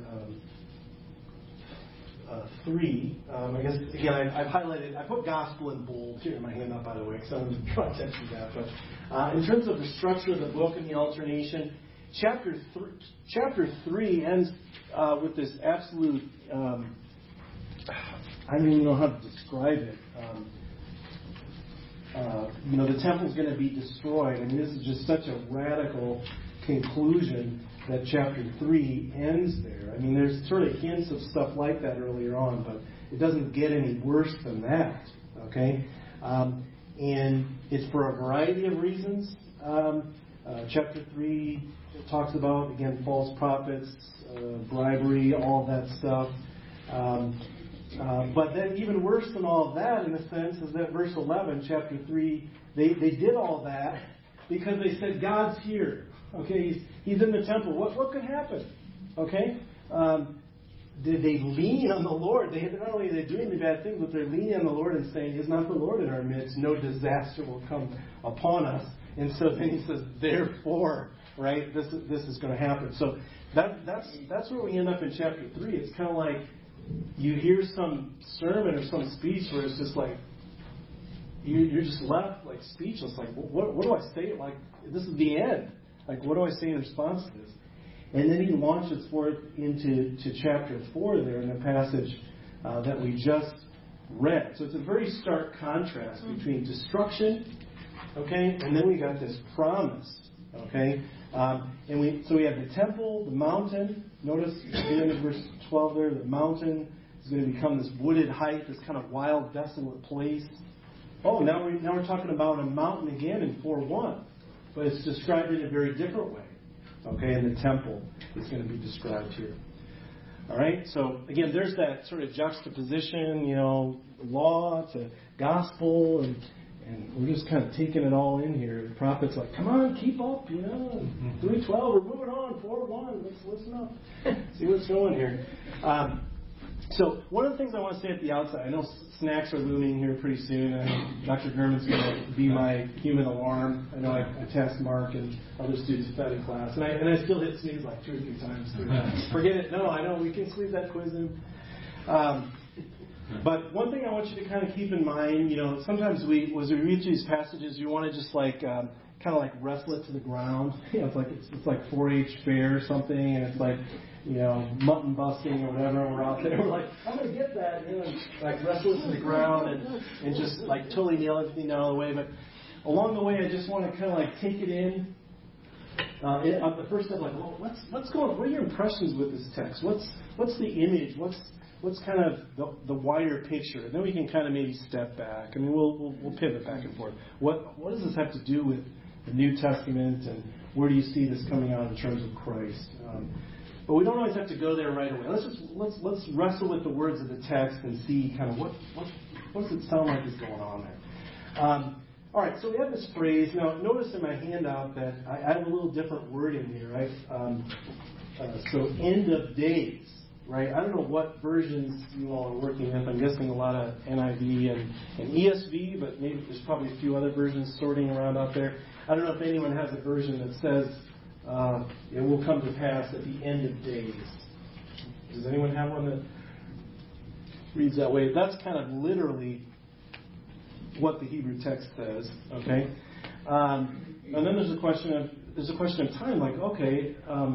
3. I guess, again, I've highlighted, I put gospel in bold here in my handout, by the way, because I don't draw attention to that. But in terms of the structure of the book and the alternation, chapter 3 ends with this absolute, I don't even know how to describe it. The temple's going to be destroyed. I mean, this is just such a radical conclusion that chapter 3 ends there. I mean, there's sort of hints of stuff like that earlier on, but it doesn't get any worse than that, okay? And it's for a variety of reasons. Chapter 3 talks about, again, false prophets, bribery, all of that stuff. But then even worse than all of that, in a sense, is that verse 11, chapter 3, they did all that because they said, God's here. Okay, he's in the temple. What could happen? Okay? Did they lean on the Lord? Not only are they doing the bad things, but they're leaning on the Lord and saying, is not the Lord in our midst? No disaster will come upon us. And so then he says, therefore, right, this is going to happen. So that's where we end up in chapter 3. It's kind of like you hear some sermon or some speech where it's just like, you're just left like speechless. Like, what do I say? Like, this is the end. Like, what do I say in response to this? And then he launches forth into chapter 4 there in the passage that we just read. So it's a very stark contrast between destruction, okay, and then we got this promise Okay? So we have the temple, the mountain. Notice at the end of verse 12 there, the mountain is going to become this wooded height, this kind of wild, desolate place. Oh, now we're talking about a mountain again in 4:1, but it's described in a very different way. Okay, and the temple is going to be described here. All right, so again, there's that sort of juxtaposition, law to gospel, and we're just kind of taking it all in here. The prophet's like, come on, keep up, 3:12, we're moving on, 4:1, let's listen up, see what's going here. So one of the things I want to say at the outset, I know snacks are looming here pretty soon, and Dr. Gurman's going to be my human alarm. I know I test Mark and other students who've had in class, and I still hit snooze like 2 or 3 times. Forget it. No, I know we can squeeze that quiz in. But one thing I want you to kind of keep in mind, sometimes as we read through these passages, you want to just kind of like wrestle it to the ground. It's like 4-H fair or something, and it's like, mutton busting or whatever, and we're out there, we're like, I'm going to get that, and like wrestle it to the ground and just like totally nail everything out of the way. But along the way, I just want to kind of like take it in. At the first step, like, well, what's going on? What are your impressions with this text? What's the image? What's kind of the wider picture? And then we can kind of maybe step back. I mean, we'll pivot back and forth. What does this have to do with the New Testament, and where do you see this coming out in terms of Christ? But we don't always have to go there right away. Let's wrestle with the words of the text and see kind of what does it sound like is going on there. All right, so we have this phrase. Now, notice in my handout that I have a little different wording here, right? So end of days, right? I don't know what versions you all are working with. I'm guessing a lot of NIV and ESV, but maybe there's probably a few other versions sorting around out there. I don't know if anyone has a version that says it will come to pass at the end of days. Does anyone have one that reads that way? That's kind of literally what the Hebrew text says. Okay, and then there's a question of time. Like, okay,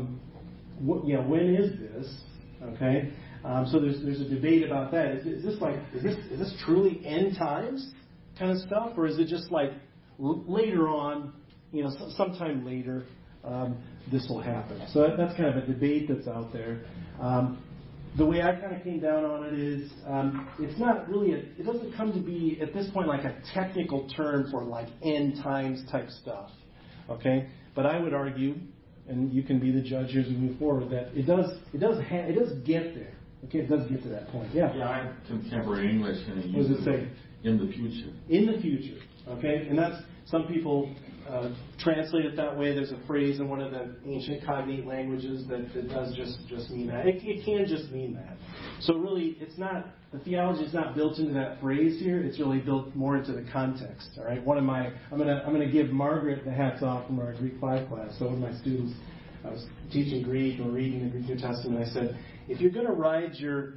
when is this? Okay, so there's a debate about that. Is this truly end times kind of stuff, or is it just like later on, sometime later, this will happen? So that's kind of a debate that's out there. The way I kind of came down on it is, it's not really, it doesn't come to be at this point like a technical term for like end times type stuff. Okay, but I would argue, and you can be the judge as we move forward, that it does get there. Okay, it does get to that point. Yeah. Yeah, I have contemporary English, and it uses what does it say? In the future. In the future. Okay, and that's, some people translate it that way. There's a phrase in one of the ancient cognate languages that does just mean that. It can just mean that. So really, it's not, the theology is not built into that phrase here. It's really built more into the context. All right. I'm gonna give Margaret the hats off from our Greek 5 class. So one of my students, I was teaching Greek and reading the Greek New Testament. I said, if you're gonna ride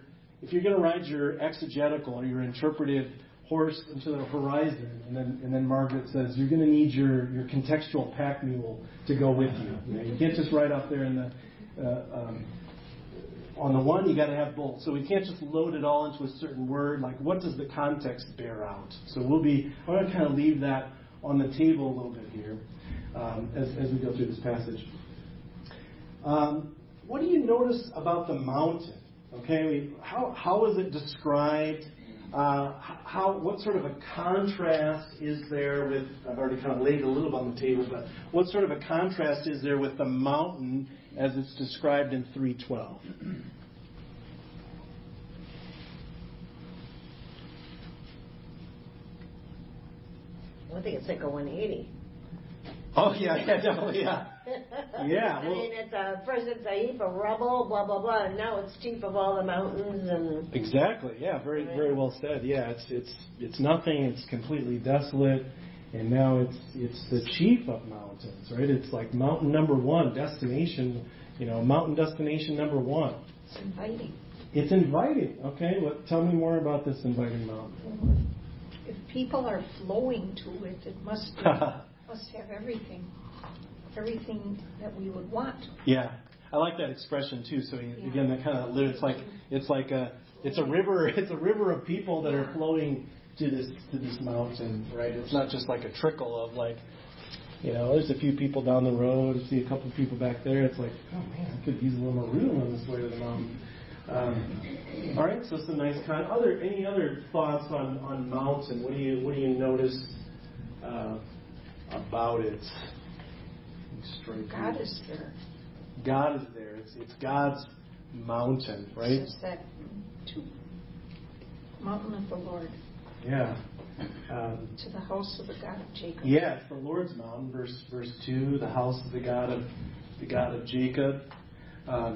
your exegetical or your interpretive horse into the horizon, and then Margaret says you're going to need your contextual pack mule to go with you. You can't just ride out there in the on the one. You got to have both. So we can't just load it all into a certain word. Like, what does the context bear out? So I'm going to kind of leave that on the table a little bit here as we go through this passage. What do you notice about the mountain? Okay, how is it described? What sort of a contrast is there with, I've already kind of laid it a little bit on the table, but what sort of a contrast is there with the mountain as it's described in 3:12? I think it's like a 180. Oh, yeah, definitely, yeah. Yeah. Well, I mean, first it's a heap of rubble, blah, blah, blah, and now it's chief of all the mountains. And exactly, yeah, very, very well said. Yeah, it's nothing, it's completely desolate, and now it's the chief of mountains, right? It's like mountain number one, destination, mountain destination number one. It's inviting. It's inviting, okay? Tell me more about this inviting mountain. If people are flowing to it, it must have everything that we would want. Yeah, I like that expression too. So again, that kind of it's a river of people that are flowing to this mountain, right? It's not just like a trickle of like There's a few people down the road. I see a couple of people back there. It's like, oh man, I could use a little more room on this way to the mountain. All right, so some nice any other thoughts on mountain? What do you notice about it? God is there. God is there. It's God's mountain, right? It's that mountain of the Lord. Yeah. To the house of the God of Jacob. Yeah, it's the Lord's mountain. Verse 2, the house of the God of Jacob. All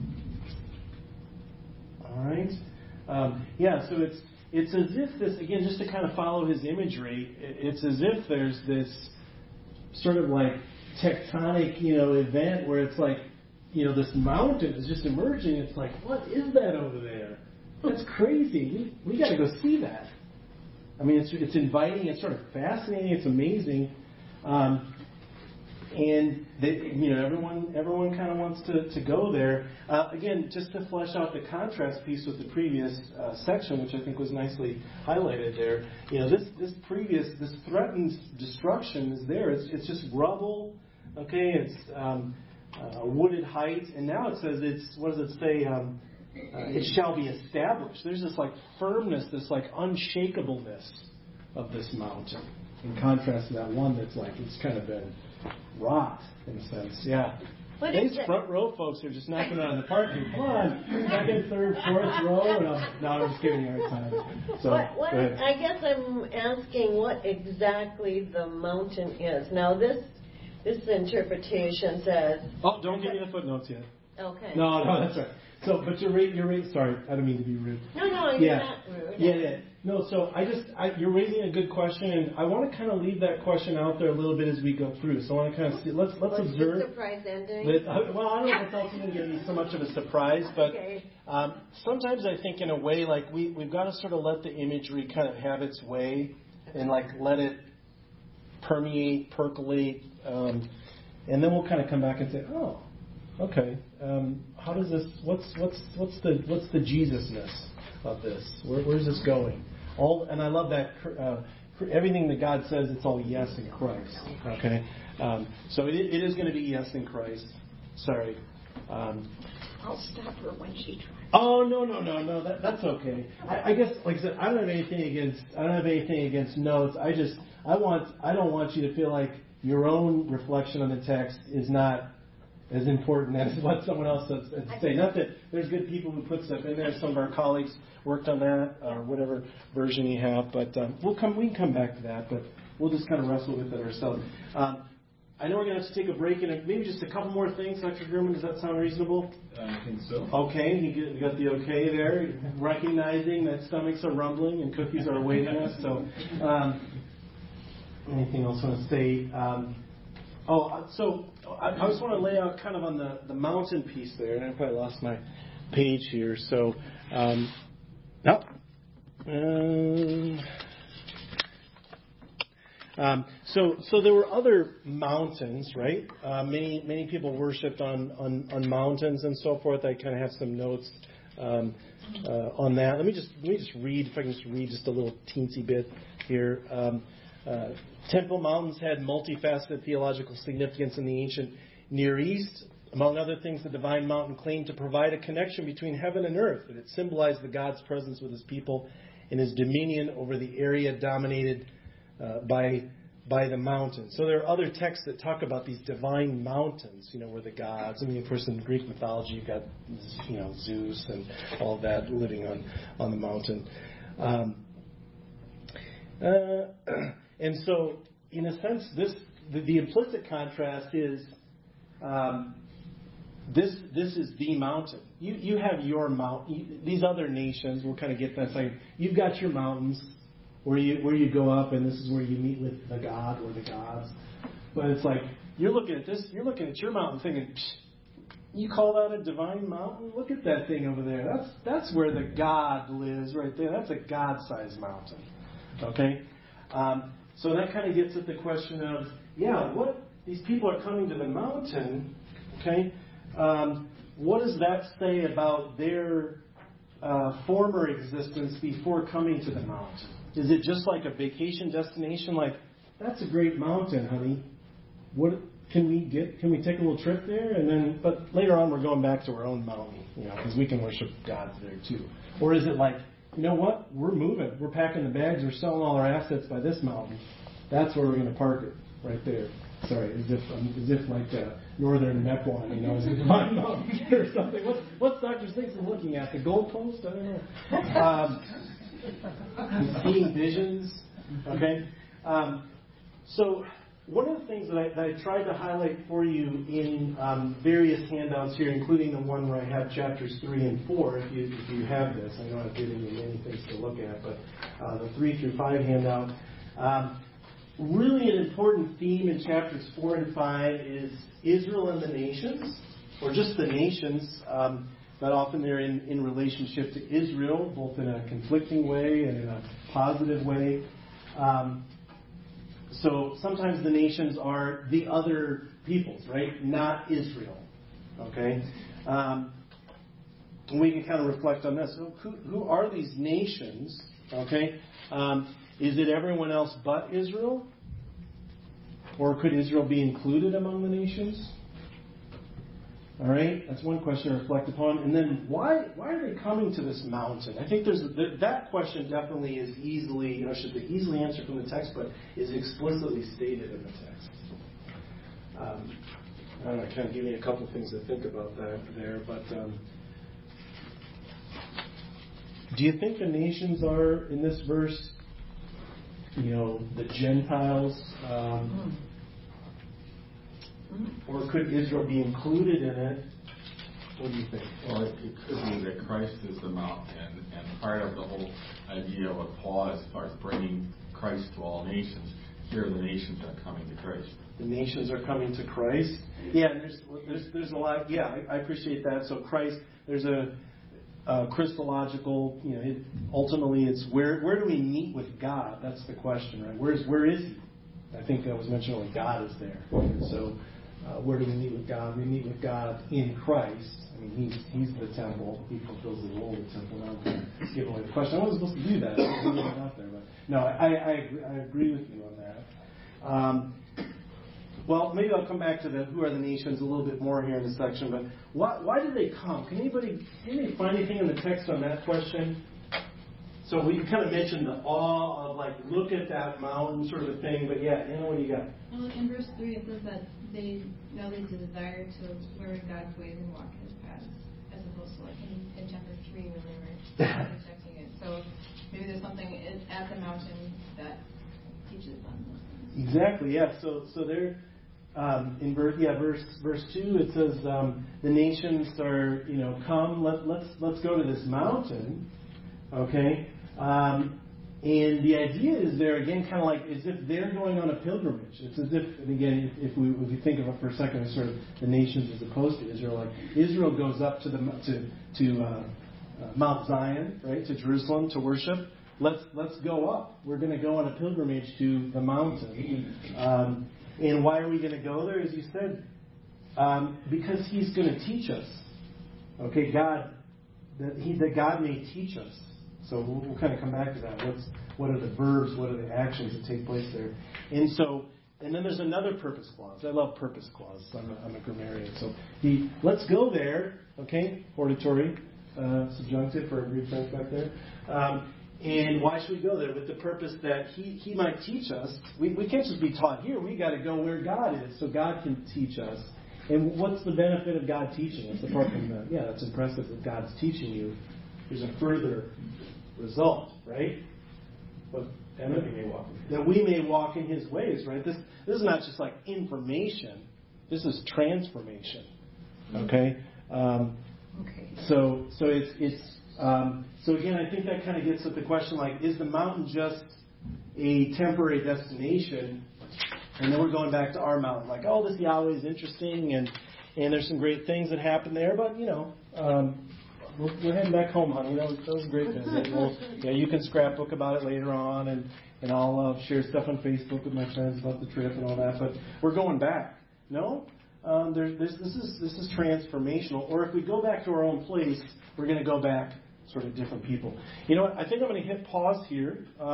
right. So it's as if this, again, just to kind of follow his imagery, it's as if there's this sort of like tectonic, event where it's like, this mountain is just emerging. It's like, what is that over there? That's crazy. We got to go see that. I mean, it's inviting. It's sort of fascinating. It's amazing. And everyone kind of wants to go there. Again, just to flesh out the contrast piece with the previous section, which I think was nicely highlighted there. This threatened destruction is there. It's just rubble. Okay, it's a wooded height, and now it says what does it say? It shall be established. There's this like firmness, this like unshakableness of this mountain, in contrast to that one that's like it's kind of been rot in a sense. Yeah. These front row folks are just knocking it out of the park. Come on, second, third, fourth row. No, I'm just giving you a hard time. So, go ahead. I guess I'm asking what exactly the mountain is. Now this interpretation says. Oh, don't give me the footnotes yet. Okay. No, that's right. So, but you're right. Sorry, I don't mean to be rude. No, you're not rude. Yeah. No, so you're raising a good question, and I want to kind of leave that question out there a little bit as we go through. So I want to kind of see. Let's observe. Surprise ending. Well, I don't know if it's ultimately going to be so much of a surprise, but sometimes I think in a way like we've got to sort of let the imagery kind of have its way, and like let it permeate, percolate, and then we'll kind of come back and say, oh. Okay. How does this? What's the Jesusness of this? Where's this going? And I love that everything that God says, it's all yes in Christ. Okay. So it is going to be yes in Christ. Sorry. I'll stop her when she tries. Oh no. That's okay. I guess, like I said, I don't have anything against notes. I don't want you to feel like your own reflection on the text is not as important as what someone else has to say. Not that there's good people who put stuff in there. Some of our colleagues worked on that, or whatever version you have. But we can come back to that. But we'll just kind of wrestle with it ourselves. I know we're going to have to take a break, and maybe just a couple more things, Dr. German. Does that sound reasonable? I think so. Okay, you got the okay there, recognizing that stomachs are rumbling and cookies are awaiting us. So, anything else I want to say? So I just want to lay out kind of on the mountain piece there, and I probably lost my page here. So, so there were other mountains, right? Many people worshipped on mountains and so forth. I kind of have some notes on that. Let me just read, if I can just read just a little teensy bit here. Temple Mountains had multifaceted theological significance in the ancient Near East. Among other things, the Divine Mountain claimed to provide a connection between heaven and earth, and it symbolized the God's presence with His people and His dominion over the area dominated by the mountains. So there are other texts that talk about these divine mountains, where the gods. I mean, of course, in Greek mythology, you've got, Zeus and all that living on the mountain. And so, in a sense, the implicit contrast is this is the mountain. You have your mountain. These other nations, we'll kind of get that second. You've got your mountains where you go up, and this is where you meet with the God or the gods. But it's like you're looking at this. You're looking at your mountain, thinking, you call that a divine mountain? Look at that thing over there. That's where the God lives, right there. That's a God-sized mountain. Okay. So that kind of gets at the question of, what these people are coming to the mountain, okay? What does that say about their former existence before coming to the mountain? Is it just like a vacation destination? Like, that's a great mountain, honey. what can we take a little trip there, and then, but later on we're going back to our own mountain, because we can worship gods there too. Or is it like, you know what, we're moving, we're packing the bags, we're selling all our assets by this mountain. That's where we're going to park it, right there. Sorry, as if like northern Mequon, is it Divine Mountain or something? What's Dr. Simpson looking at? The goalpost? I don't know. Seeing visions. Okay. So one of the things that I tried to highlight for you in various handouts here, including the one where I have chapters 3 and 4, if you have this. I know I've given you many things to look at, but the 3 through 5 handout. Really an important theme in chapters 4 and 5 is Israel and the nations, or just the nations, but often they're in relationship to Israel, both in a conflicting way and in a positive way. So sometimes the nations are the other peoples, right? Not Israel. Okay? We can kind of reflect on this. So who are these nations? Okay? Is it everyone else but Israel? Or could Israel be included among the nations? All right, that's one question to reflect upon. And then why are they coming to this mountain? I think that question definitely is easily, should be easily answered from the text, but is explicitly stated in the text. I don't know, I kind of give you a couple things to think about that there, but do you think the nations are, in this verse, the Gentiles, or could Israel be included in it? What do you think? Well, it could be that Christ is the mountain, and part of the whole idea of what Paul as far as bringing Christ to all nations. Here, the nations are coming to Christ. The nations are coming to Christ. Yeah, and there's a lot. Yeah, I appreciate that. So Christ, there's a Christological. Ultimately, it's where do we meet with God? That's the question, right? Where is He? I think that was mentioned when God is there. So where do we meet with God? We meet with God in Christ. I mean, He's the temple. He fulfills the role of the temple. Now I'm going to give away the question. I wasn't supposed to do that. I was leaving it out there, but no, I agree with you on that. Well, maybe I'll come back to who are the nations a little bit more here in this section. But why did they come? Can anybody find anything in the text on that question? So we kind of mentioned the awe of look at that mountain sort of a thing. But yeah, Anna, what do you got? Well, in verse 3 it says that they desire to learn God's ways and walk His paths, as opposed to in chapter 3 when they were rejecting it. So maybe there's something at the mountain that teaches them those things. Exactly. Yeah. So they're. In verse 2, it says the nations are come. Let's go to this mountain, okay. And the idea is there again, kind of like as if they're going on a pilgrimage. It's as if, and again, if we think of it for a second as sort of the nations as opposed to Israel, like Israel goes up to Mount Zion, right, to Jerusalem to worship. Let's go up. We're going to go on a pilgrimage to the mountain. And why are we going to go there? As you said, because He's going to teach us. Okay, that God may teach us. So we'll kind of come back to that. What are the verbs? What are the actions that take place there? And then there's another purpose clause. I love purpose clause. I'm a grammarian. So let's go there. Okay, hortatory, subjunctive for Greek friends back there. And why should we go there? With the purpose that He might teach us. We can't just be taught here. We got to go where God is so God can teach us. And what's the benefit of God teaching us? Apart from that's impressive that God's teaching you. There's a further result, right? But that we may walk in His ways, right? This is not just like information. This is transformation. Okay. So it's. So again, I think that kind of gets at the question, is the mountain just a temporary destination, and then we're going back to our mountain, this Yahweh is interesting, and there's some great things that happen there, but we're heading back home, honey. That was a great visit. You can scrapbook about it later on, and I'll share stuff on Facebook with my friends about the trip and all that, but we're going back. No? This is transformational. Or if we go back to our own place, we're going to go back sort of different people. You know what? I think I'm going to hit pause here.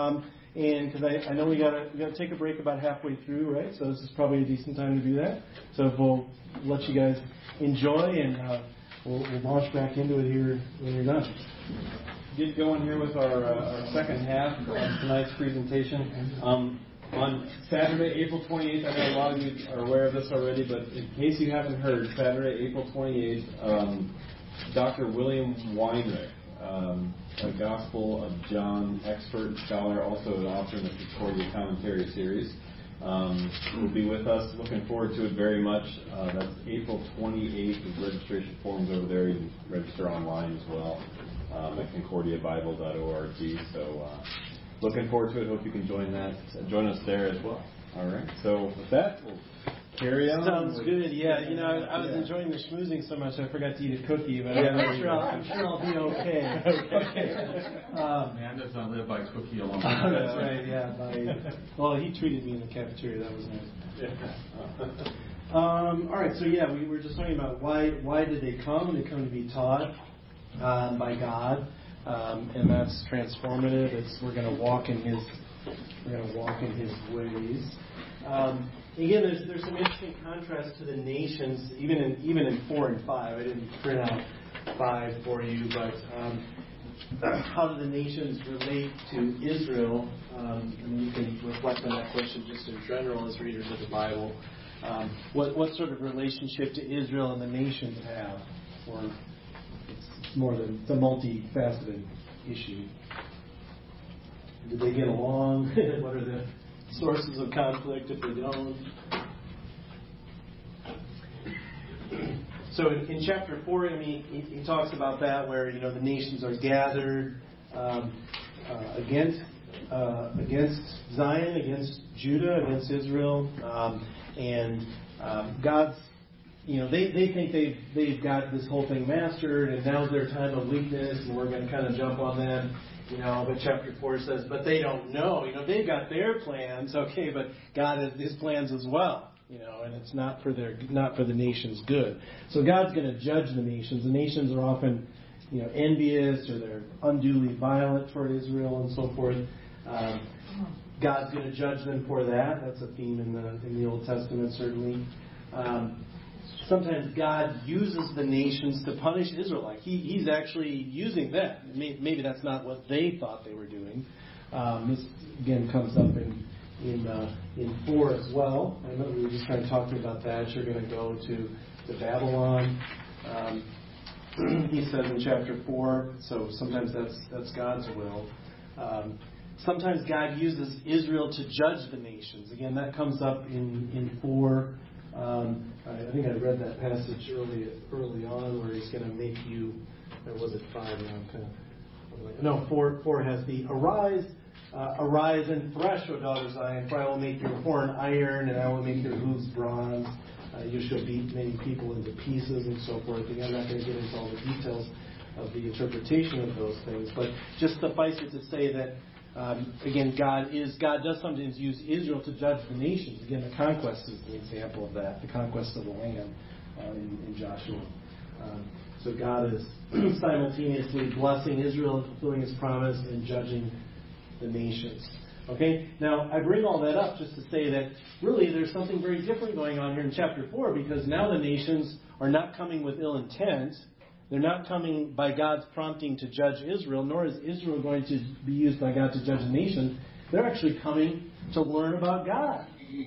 And because I know we gotta take a break about halfway through, right? So this is probably a decent time to do that. So we'll let you guys enjoy, and we'll launch back into it here when you're done. Get going here with our second half of tonight's presentation. On Saturday, April 28th, I know a lot of you are aware of this already, but in case you haven't heard, Saturday, April 28th, Dr. William Weinrich, a Gospel of John expert scholar, also an author in the Concordia Commentary series, will be with us. Looking forward to it very much. That's April 28th. The registration forms over there. You can register online as well at concordiabible.org. So looking forward to it. Hope you can join us there as well. All right. So with that, we'll carry on. Sounds good. Yeah. I was enjoying the schmoozing so much I forgot to eat a cookie, but I'm sure I'll be okay. Man does not live by cookie alone. That's right. Yeah. Well, he treated me in the cafeteria. That was nice. All right. So we were just talking about why did they come? They come to be taught by God, and that's transformative. We're going to walk in His ways. Again, there's some interesting contrast to the nations, even in 4 and 5. I didn't print out 5 for you, but how do the nations relate to Israel? And you can reflect on that question just in general as readers of the Bible. What sort of relationship do Israel and the nations have? Or it's more than it's a multifaceted issue. Do they get along? What are the sources of conflict if they don't? So in chapter 4, he talks about that, where the nations are gathered against Zion, against Judah, against Israel, and God's. They think they've got this whole thing mastered, and now's their time of weakness, and we're going to kind of jump on them. But chapter 4 says, but they don't know. They've got their plans, okay, but God has His plans as well. And it's not for the nation's good. So God's going to judge the nations. The nations are often, envious, or they're unduly violent toward Israel and so forth. God's going to judge them for that. That's a theme in the Old Testament, certainly. Sometimes God uses the nations to punish Israel. He's actually using them. Maybe that's not what they thought they were doing. This again comes up in 4 as well. I know we were just kind of talking about that. You're going to go to Babylon. He says in chapter 4. So sometimes that's God's will. Sometimes God uses Israel to judge the nations. Again, that comes up in 4. I think I read that passage early on where He's going to make you. Or was it 5 now? 4 has the arise and thresh, O daughter Zion, for I will make your horn iron and I will make your hooves bronze. You shall beat many people into pieces and so forth. Again, I'm not going to get into all the details of the interpretation of those things, but just suffice it to say that again, God does sometimes use Israel to judge the nations. Again, the conquest is an example of that, the conquest of the land in Joshua. So God is simultaneously blessing Israel and fulfilling His promise and judging the nations. Okay? Now, I bring all that up just to say that really there's something very different going on here in chapter 4, because now the nations are not coming with ill intent. They're not coming by God's prompting to judge Israel, nor is Israel going to be used by God to judge the nation. They're actually coming to learn about God,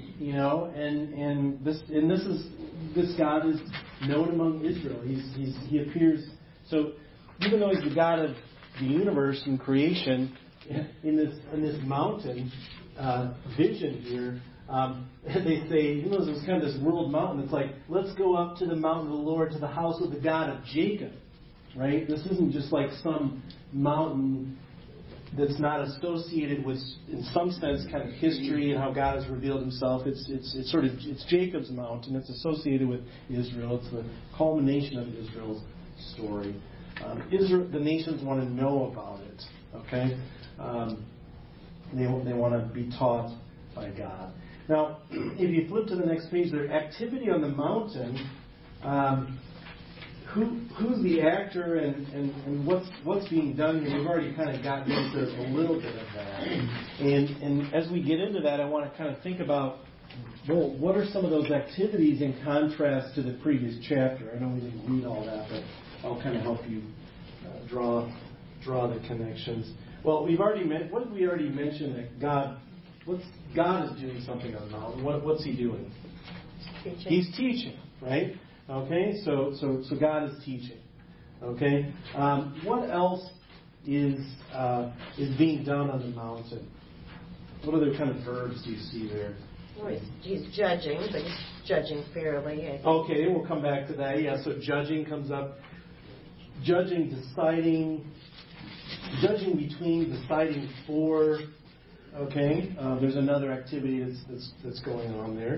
and this God is known among Israel. He appears. So even though He's the God of the universe and creation, in this mountain vision here, they say, there's kind of this world mountain. It's like, let's go up to the mountain of the Lord, to the house of the God of Jacob. Right? This isn't just like some mountain that's not associated with, in some sense, kind of history and how God has revealed Himself. It's Jacob's mountain. It's associated with Israel. It's the culmination of Israel's story. The nations want to know about it. Okay, they want to be taught by God. Now, if you flip to the next page, their activity on the mountain who's the actor and what's being done here? We've already kind of gotten into a little bit of that. And as we get into that, I want to kind of think about, well, what are some of those activities in contrast to the previous chapter? I know we didn't read all that, but I'll kind of help you draw the connections. Well, what did we already mention that God is doing something on the mountain? What's He doing? Teaching. He's teaching, right? Okay, so God is teaching. Okay, what else is being done on the mountain? What other kind of verbs do you see there? Well, he's judging, but he's judging fairly. Okay, we'll come back to that. Yeah, so judging comes up. Judging, deciding between, deciding for. Okay, there's another activity that's going on there.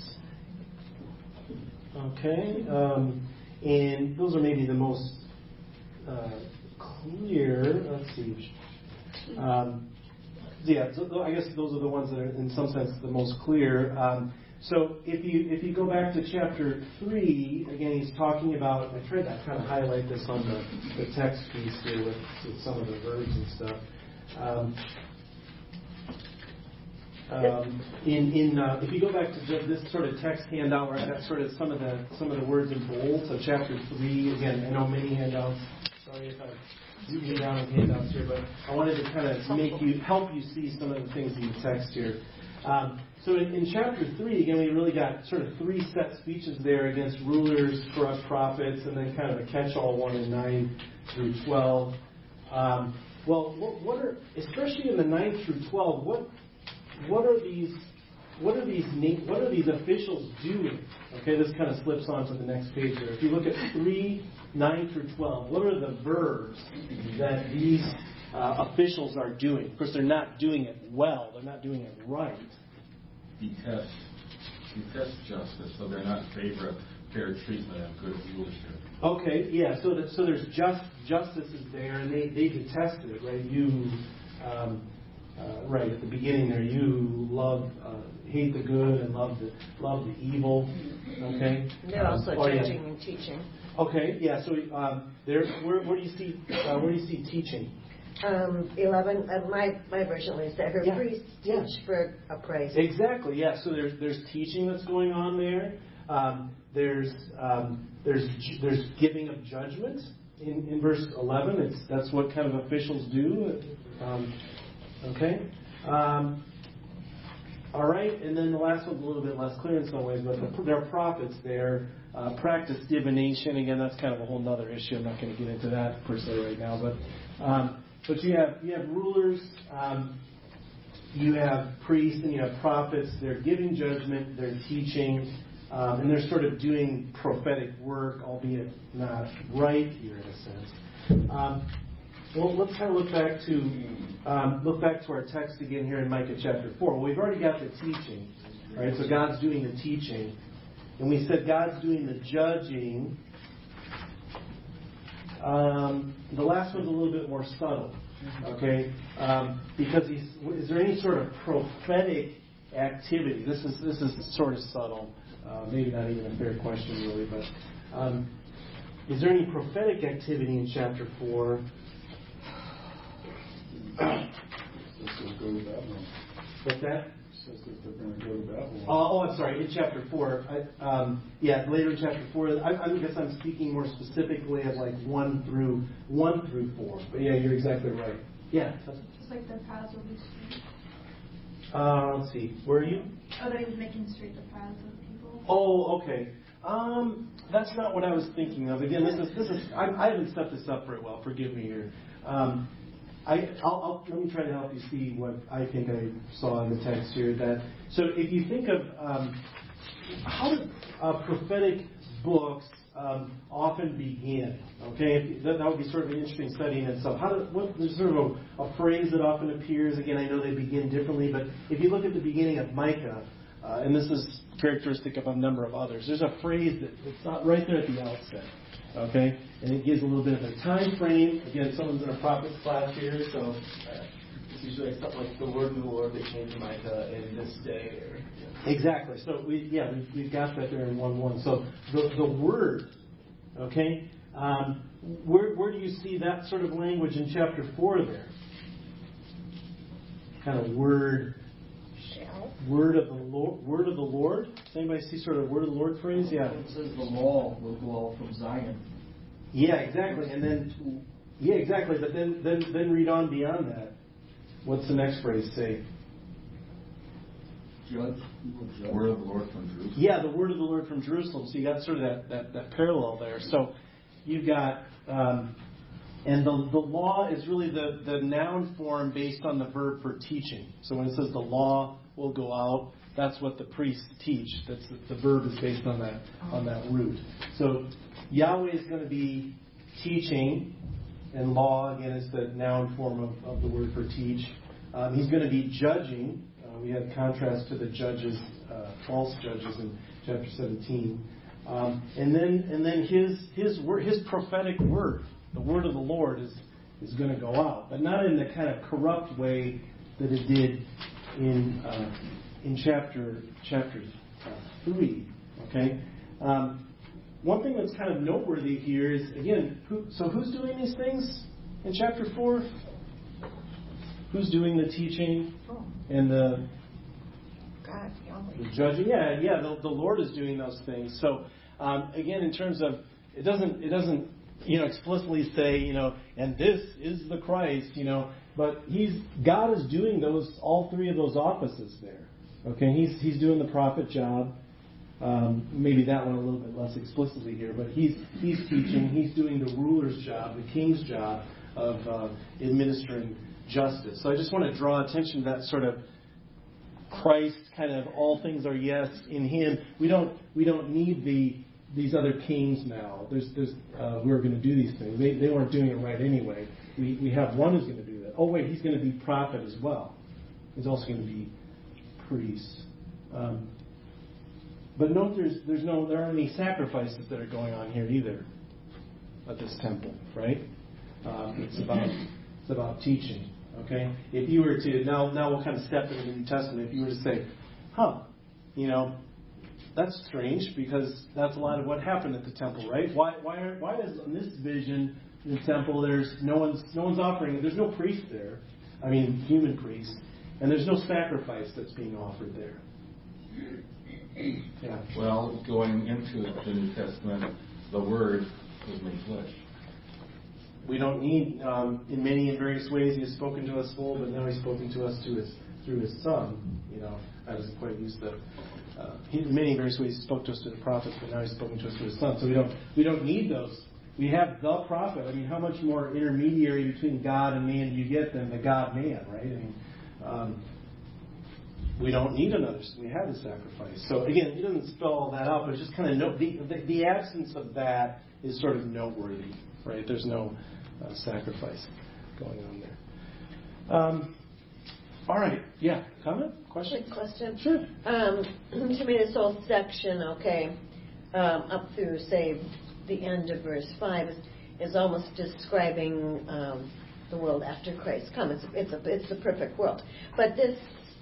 Okay, and those are maybe the most clear. Let's see. I guess those are the ones that are, in some sense, the most clear. So if you go back to chapter 3, again, he's talking about. I tried to kind of highlight this on the text piece here with some of the verbs and stuff. If you go back to this sort of text handout where I've got sort of some of the words in bold, so chapter 3, again, I know many handouts. Sorry if I zoom you down on handouts here, but I wanted to kind of help you see some of the things in the text here. So in chapter 3, again, we really got sort of 3 set speeches there against rulers, corrupt prophets, and then kind of a catch-all one in 9 through 12. Well, what are, especially in the 9 through 12, what are these officials doing? Okay, this kind of slips on to the next page there. If you look at 3, 9 through 12, what are the verbs that these officials are doing? Of course, they're not doing it well. They're not doing it right. Detest justice, so they're not in favor of fair treatment and good rulership. Okay, yeah. So there's justice is there, and they detest it, right? You. Right at the beginning there, you hate the good and love the evil. Okay. They're also judging and teaching. Okay, yeah. So where do you see teaching? 11. My version only said her priests teach for a price. Exactly. Yeah. So there's teaching that's going on there. There's giving of judgment in verse 11. That's what kind of officials do. Okay. All right. And then the last one's a little bit less clear in some ways, but there are prophets there. Practice divination. Again, that's kind of a whole other issue. I'm not going to get into that per se right now. But you have rulers, you have priests, and you have prophets. They're giving judgment. They're teaching. And they're sort of doing prophetic work, albeit not right here in a sense. Well, let's kind of look back to our text again here in Micah chapter 4. Well, we've already got the teaching, right? So God's doing the teaching, and we said God's doing the judging. The last one's a little bit more subtle, okay? Because is there any sort of prophetic activity? This is sort of subtle, maybe not even a fair question really, but is there any prophetic activity in chapter 4? What's that? Says that they're going to go to Babylon. I'm sorry. In chapter 4, later in chapter 4, I guess I'm speaking more specifically of like 1 through 4. But yeah, you're exactly right. Yeah. Just like the paths will be straight. Let's see. Where are you? Oh, they're making straight the paths of people. Oh, okay. That's not what I was thinking of. Again, this is. I haven't set this up very well. Forgive me here. Let me try to help you see what I think I saw in the text here. So if you think of how do prophetic books often begin, okay, that would be sort of an interesting study in itself. There's sort of a phrase that often appears. Again, I know they begin differently, but if you look at the beginning of Micah, and this is characteristic of a number of others, there's a phrase that's not right there at the outset. Okay, and it gives a little bit of a time frame. Again, someone's in a prophet's class here, so it's usually like something like the word of the Lord that came to Micah in this day. Or, Exactly. So we've got that there in 1:1. So the word Okay? Where do you see that sort of language in chapter 4 there? Kind of word of the Lord. Does anybody see sort of word of the Lord phrase? Yeah. It says the law will go out from Zion. Yeah, exactly. And then, yeah, exactly. But then read on beyond that. What's the next phrase say? Judge. Word of the Lord from Jerusalem. Yeah, the word of the Lord from Jerusalem. So you got sort of that parallel there. So you've got, and the law is really the noun form based on the verb for teaching. So when it says the law will go out, that's what the priests teach. That's the verb is based on that root. So Yahweh is going to be teaching, and law again is the noun form of the word for teach. He's going to be judging. We had contrast to the judges, false judges in chapter 17, and then his prophetic word, the word of the Lord, is going to go out, but not in the kind of corrupt way that it did in chapter 3. Okay. One thing that's kind of noteworthy here is, again, who's doing these things in chapter 4? Who's doing the teaching and the judging? Yeah, the Lord is doing those things. So, again, in terms of, it doesn't explicitly say, and this is the Christ, but God is doing all three of those offices there. Okay, he's doing the prophet job. Maybe that one a little bit less explicitly here, but he's teaching. He's doing the ruler's job, the king's job of administering justice. So I just want to draw attention to that sort of Christ kind of all things are yes in Him. We don't need these other kings now. There's who are going to do these things. They weren't doing it right anyway. We have one who's going to do that. Oh wait, he's going to be prophet as well. He's also going to be priest. But note there aren't any sacrifices that are going on here either at this temple, right? It's about teaching. Okay? If you were to now we'll kind of step into the New Testament. If you were to say, that's strange because that's a lot of what happened at the temple, right? Why is in this vision in the temple there's no one's offering, there's no priest there. I mean human priest, and there's no sacrifice that's being offered there. Yeah. Well, going into the New Testament, the Word was made flesh. We don't need, in many and various ways, He has spoken to us full, but now He's spoken to us through His Son. I wasn't quite used to. In many and various ways, He spoke to us through the prophets, but now He's spoken to us through His Son. So we don't need those. We have the prophet. I mean, how much more intermediary between God and man do you get than the God-man, right? I mean, we don't need another. We have the sacrifice. So again, He doesn't spell all that out, but it's just kind of note the absence of that is sort of noteworthy, right? There's no sacrifice going on there. All right. Yeah. Comment? Question? Quick question. Sure. To me, this whole section, up through, say, the end of verse 5 is almost describing the world after Christ comes. It's the perfect world. But this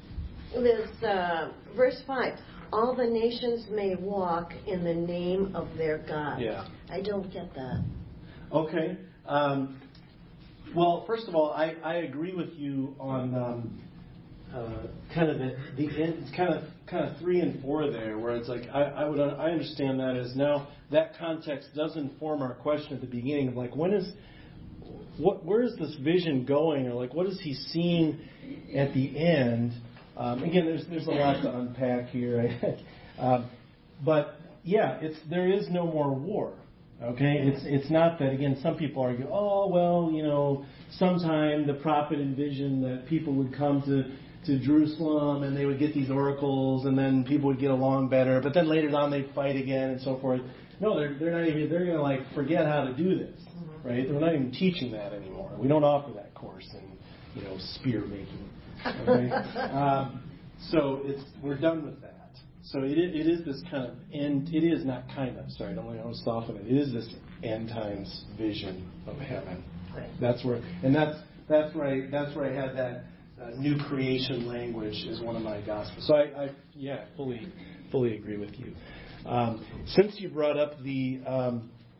verse 5, all the nations may walk in the name of their God. Yeah. I don't get that. Okay. Well, first of all, I agree with you on kind of the end, kind of 3 and 4 there, where it's like I understand that as now that context does inform our question at the beginning of like where is this vision going, or like what is he seeing at the end? Again, there's a lot to unpack here, but yeah, there is no more war. Okay, it's not that, again, some people argue, sometime the prophet envisioned that people would come to Jerusalem and they would get these oracles and then people would get along better, but then later on they'd fight again and so forth. No, they're not even, they're going to like forget how to do this, right? They're not even teaching that anymore. We don't offer that course in, spear making. Okay? So we're done with that. So it is this kind of end. It is not kind of. Sorry, I don't want to soften it. It is this end times vision of heaven. Right. That's where I had that new creation language is one of my gospels. So I fully agree with you. Since you brought up the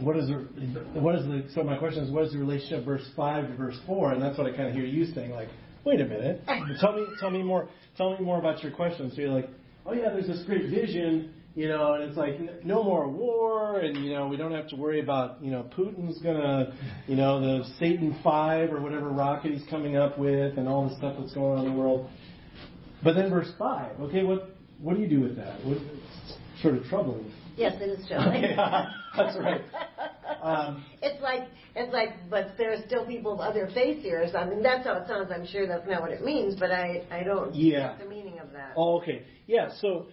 So my question is, what is the relationship of verse 5 to verse 4? And that's what I kind of hear you saying, like, wait a minute, tell me more about your question. So you're like, oh yeah, there's this great vision, and it's like no more war, and we don't have to worry about Putin's gonna, the Satan 5 or whatever rocket he's coming up with, and all the stuff that's going on in the world. But then verse 5, okay, what do you do with that? It's sort of troubling. Yes, it is troubling. That's right. It's like, but there are still people of other faiths here or something. That's how it sounds. I'm sure that's not what it means, but I don't get the meaning of that. Oh, okay. Yeah. So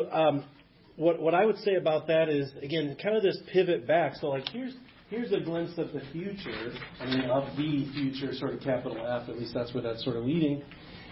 what I would say about that is, again, kind of this pivot back. So like here's a glimpse of the future. Of the future, sort of capital F. At least that's where that's sort of leading.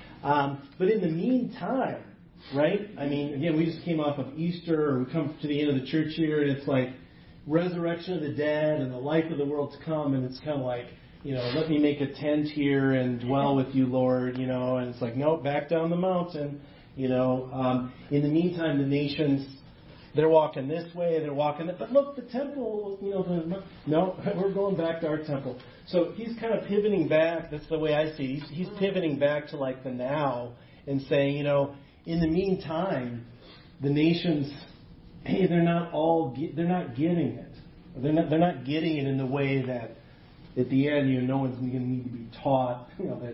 But in the meantime, right? Again, we just came off of Easter, or we come to the end of the church year, and it's like resurrection of the dead and the life of the world to come, and it's kind of like, let me make a tent here and dwell with you, Lord, and it's like, no, back down the mountain, In the meantime, the nations, they're walking this way, they're walking that, but look, the temple, no, we're going back to our temple. So he's kind of pivoting back. That's the way I see it. He's pivoting back to like the now and saying, in the meantime, the nations, hey, they're not getting it. They're not getting it in the way that at the end, no one's going to need to be taught, that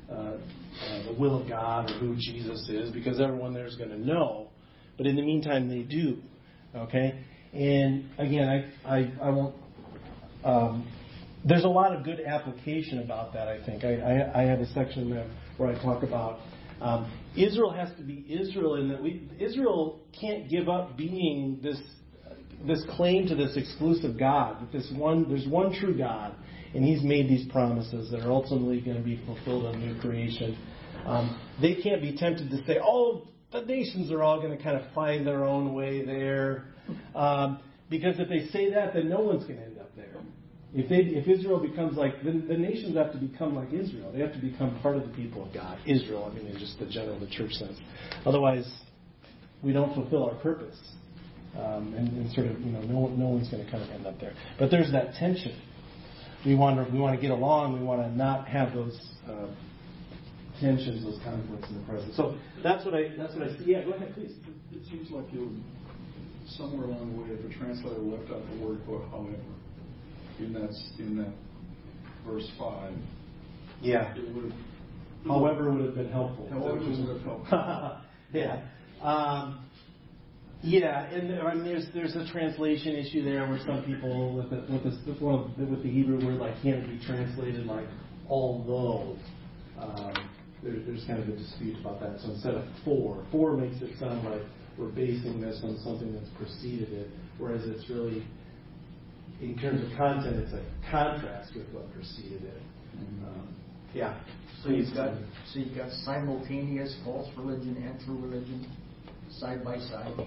the will of God or who Jesus is, because everyone there is going to know. But in the meantime, they do. Okay? And again, I won't. There's a lot of good application about that, I think. I have a section there where I talk about Israel has to be Israel, in that Israel can't give up being this claim to this exclusive God. There's one true God, and He's made these promises that are ultimately going to be fulfilled in new creation. They can't be tempted to say, "Oh, the nations are all going to kind of find their own way there," because if they say that, then no one's going to end up there. If Israel becomes like, the nations have to become like Israel. They have to become part of the people of God. Israel, in just the church sense. Otherwise, we don't fulfill our purpose. And sort of, no one's going to kind of end up there. But there's that tension. We want to get along. We want to not have those tensions, those conflicts in the present. So that's what I see. Yeah, go ahead, please. It seems like somewhere along the way, if a translator left out the word however, in that verse 5. Yeah. It would have. However, would have been helpful. However would have helped. Yeah. And there's a translation issue there where some people with the Hebrew word like can't be translated like although. There's kind of a dispute about that. So instead of for makes it sound like we're basing this on something that's preceded it, whereas it's really, in terms of content, it's a contrast with what preceded it. Yeah. So you've got simultaneous false religion and true religion side by side.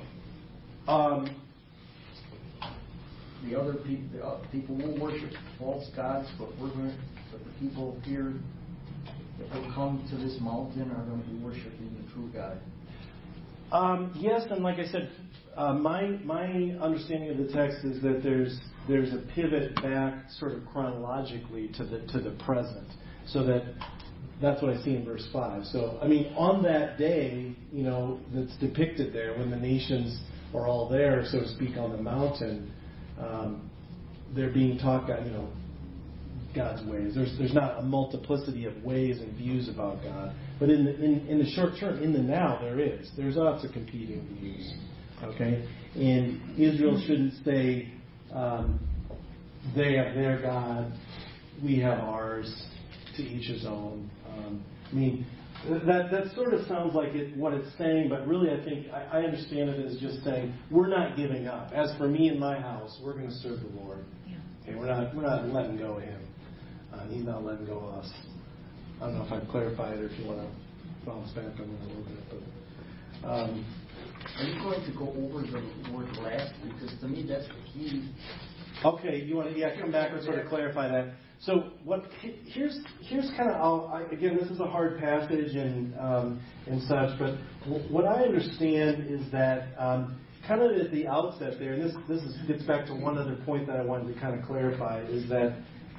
The other people will worship false gods, but the people here that will come to this mountain are going to be worshiping the true God. Yes, and like I said, my understanding of the text is that there's a pivot back sort of chronologically to the present, so that's what I see in verse 5. So on that day, that's depicted there when the nations are all there, so to speak, on the mountain, they're being taught God's ways. There's not a multiplicity of ways and views about God, but in the short term, in the now, there's lots of competing views. Okay, and Israel shouldn't say they have their God, we have ours, to each his own. That sort of sounds like what it's saying, but really I think I understand it as just saying we're not giving up. As for me and my house, we're going to serve the Lord. Yeah. Okay, we're not letting go of Him. He's not letting go of us. I don't know if I've clarified it or if you want to bounce back on that a little bit. But are you going to go over the word last? Because to me that's the key. Okay, you want to come back and sort of clarify that. So here's kind of again, this is a hard passage and such, but what I understand is that kind of at the outset there, and this gets back to one other point that I wanted to kind of clarify, is that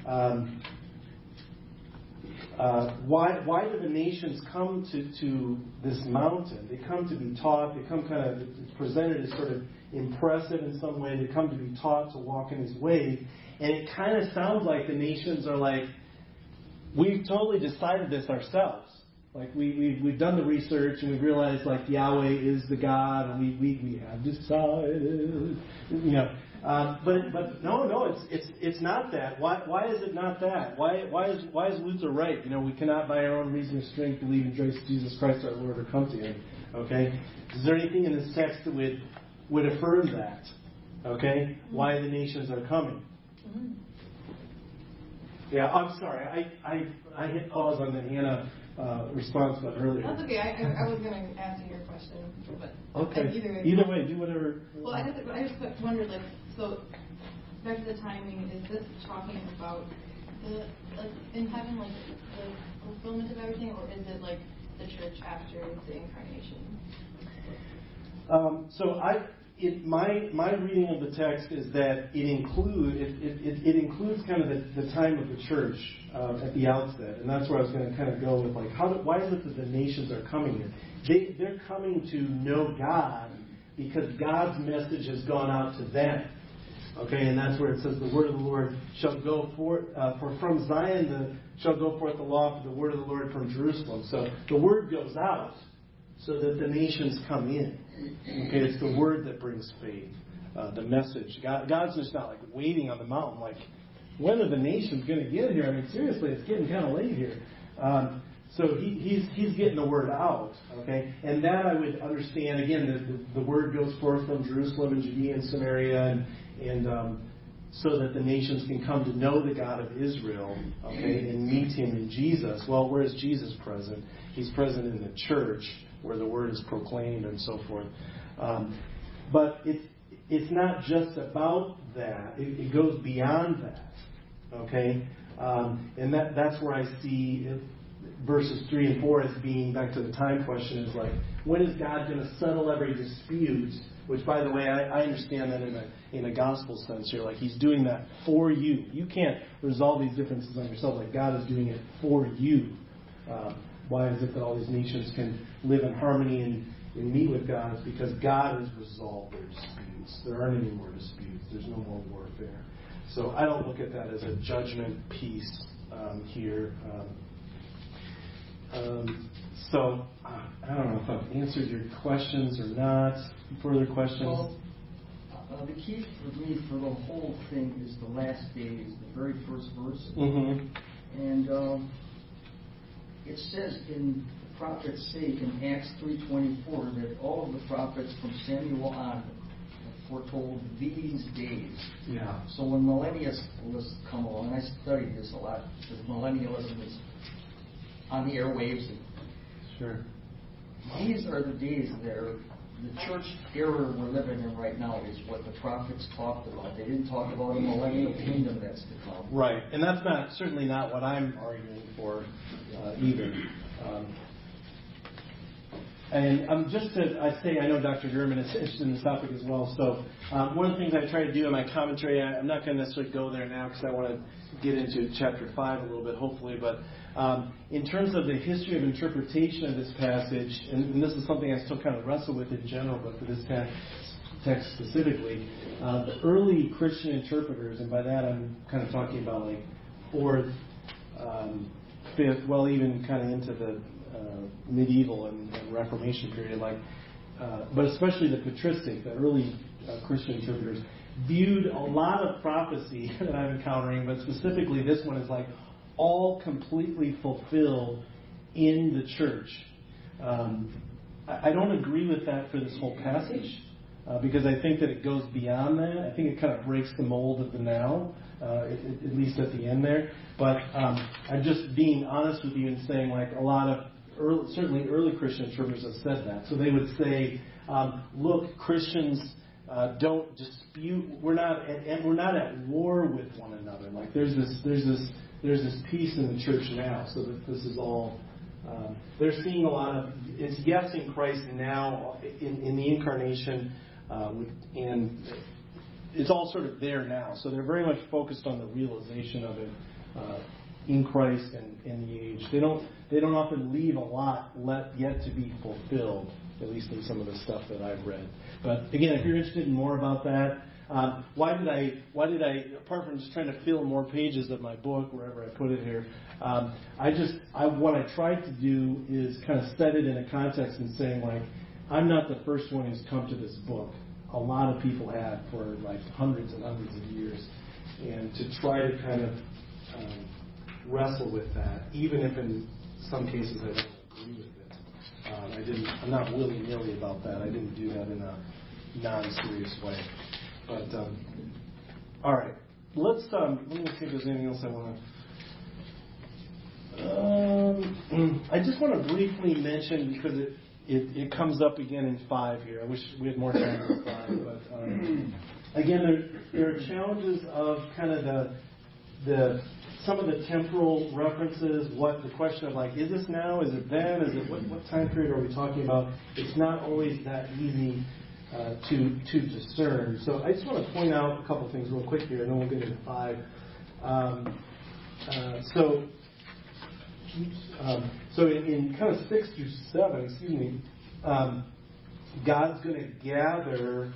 why do the nations come to this mountain? They come to be taught. They come kind of, it's presented as sort of impressive in some way. They come to be taught to walk in His ways. And it kind of sounds like the nations are like, we've totally decided this ourselves. Like we've done the research and we've realized like Yahweh is the God, and we have decided, you know. But no, it's not that. Why is it not that? Why is Luther right? You know, we cannot by our own reason or strength believe in Jesus Christ our Lord or come to Him. Okay, is there anything in this text that would affirm that? Okay, why the nations are coming? Yeah, I'm sorry. I hit pause on the Hannah response but earlier. That's okay. I was going to answer your question, but okay. Either way, do whatever. Well, I just wondered, like, so back to the timing. Is this talking about the in heaven, like the fulfillment of everything, or is it like the church after the incarnation? My reading of the text is that it includes kind of the time of the church at the outset, and that's where I was going to kind of go with like why is it that the nations are coming here? They're coming to know God because God's message has gone out to them. Okay, and that's where it says the word of the Lord shall go forth, for from Zion shall go forth the law, for the word of the Lord from Jerusalem. So the word goes out so that the nations come in. Okay, it's the word that brings faith, the message. God's just not like waiting on the mountain, like, when are the nations going to get here? I mean, seriously, it's getting kind of late here. So he's getting the word out, okay? And that I would understand, again, the word goes forth from Jerusalem and Judea and Samaria, and so that the nations can come to know the God of Israel, okay, and meet Him in Jesus. Well, where is Jesus present? He's present in the church, where the word is proclaimed and so forth. But it's not just about that. It goes beyond that, okay? And that's where I see verses 3 and 4 as being, back to the time question, is like, when is God going to settle every dispute? Which, by the way, I understand that in a gospel sense here. Like, He's doing that for you. You can't resolve these differences on yourself. Like, God is doing it for you. Why is it that all these nations can live in harmony and meet with God? It's because God has resolved their disputes. There aren't any more disputes. There's no more warfare. So I don't look at that as a judgment piece here. So I don't know if I've answered your questions or not. Further questions? Well, the key for me for the whole thing is the last days, the very first verse. Mm-hmm. And it says in the prophet's sake in Acts 3:24 that all of the prophets from Samuel on have foretold these days. Yeah. So when millennialists come along, and I studied this a lot, because millennialism is on the airwaves. Sure. These are the days that are the church era we're living in right now is what the prophets talked about. They didn't talk about a millennial kingdom that's to come. Right, and that's certainly not what I'm arguing for either. And I know Dr. Gurman is interested in this topic as well. So one of the things I try to do in my commentary, I'm not going to necessarily go there now because I want to get into chapter 5 a little bit, hopefully, but in terms of the history of interpretation of this passage, and this is something I still kind of wrestle with in general, but for this text specifically, the early Christian interpreters, and by that I'm kind of talking about like 4th, 5th, well, even kind of into the medieval and Reformation period, but especially the patristic, the early Christian interpreters, viewed a lot of prophecy that I'm encountering, but specifically this one is like all completely fulfilled in the church. I don't agree with that for this whole passage because I think that it goes beyond that. I think it kind of breaks the mold of the now, at least at the end there. But I'm just being honest with you and saying like a lot of certainly early Christian interpreters have said that. So they would say, look, Christians don't dispute. We're not at war with one another. Like there's this peace in the church now. So that this is all. They're seeing a lot of it's yes in Christ now in the incarnation, and it's all sort of there now. So they're very much focused on the realization of it in Christ and in the age. They don't often leave a lot yet to be fulfilled, at least in some of the stuff that I've read. But again, if you're interested in more about that, why did I, apart from just trying to fill more pages of my book, wherever I put it here, what I tried to do is kind of set it in a context and saying, like, I'm not the first one who's come to this book. A lot of people have for like hundreds and hundreds of years. And to try to kind of wrestle with that, even if in some cases I don't agree with it. I'm not willy-nilly about that. I didn't do that in a non-serious way. But, all right. Let me see if there's anything else I want to... I just want to briefly mention, because it comes up again in 5 here. I wish we had more time in 5. But, again, there are challenges of kind of some of the temporal references, what the question of, like, is this now, is it then, is it what time period are we talking about? It's not always that easy to discern. So I just want to point out a couple things real quick here, and then we'll get into 5. So in kind of 6 through 7, God's going to gather.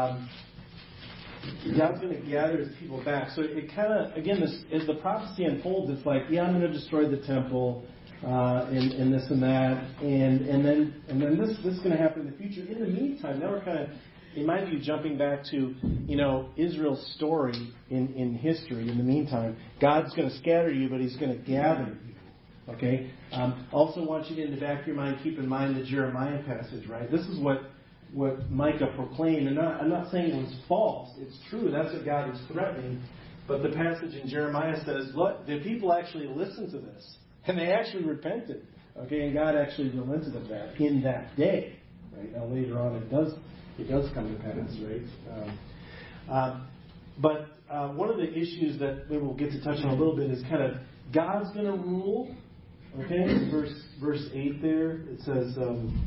God's going to gather His people back. So it kind of, again, as the prophecy unfolds, it's like, yeah, I'm going to destroy the temple, and this and that, and then this is going to happen in the future. In the meantime, now we're kind of, in my view, jumping back to, Israel's story in history. In the meantime, God's going to scatter you, but He's going to gather you. Okay. Also, want you to, in the back of your mind, keep in mind the Jeremiah passage. Right. This is what Micah proclaimed, and I'm not saying it was false. It's true. That's what God was threatening. But the passage in Jeremiah says, look, the people actually listened to this, and they actually repented. Okay, and God actually relented of that in that day. Right now, later on, it does come to pass. Right. But one of the issues that we will get to touch on a little bit is kind of God's going to rule. Okay, verse 8 there it says.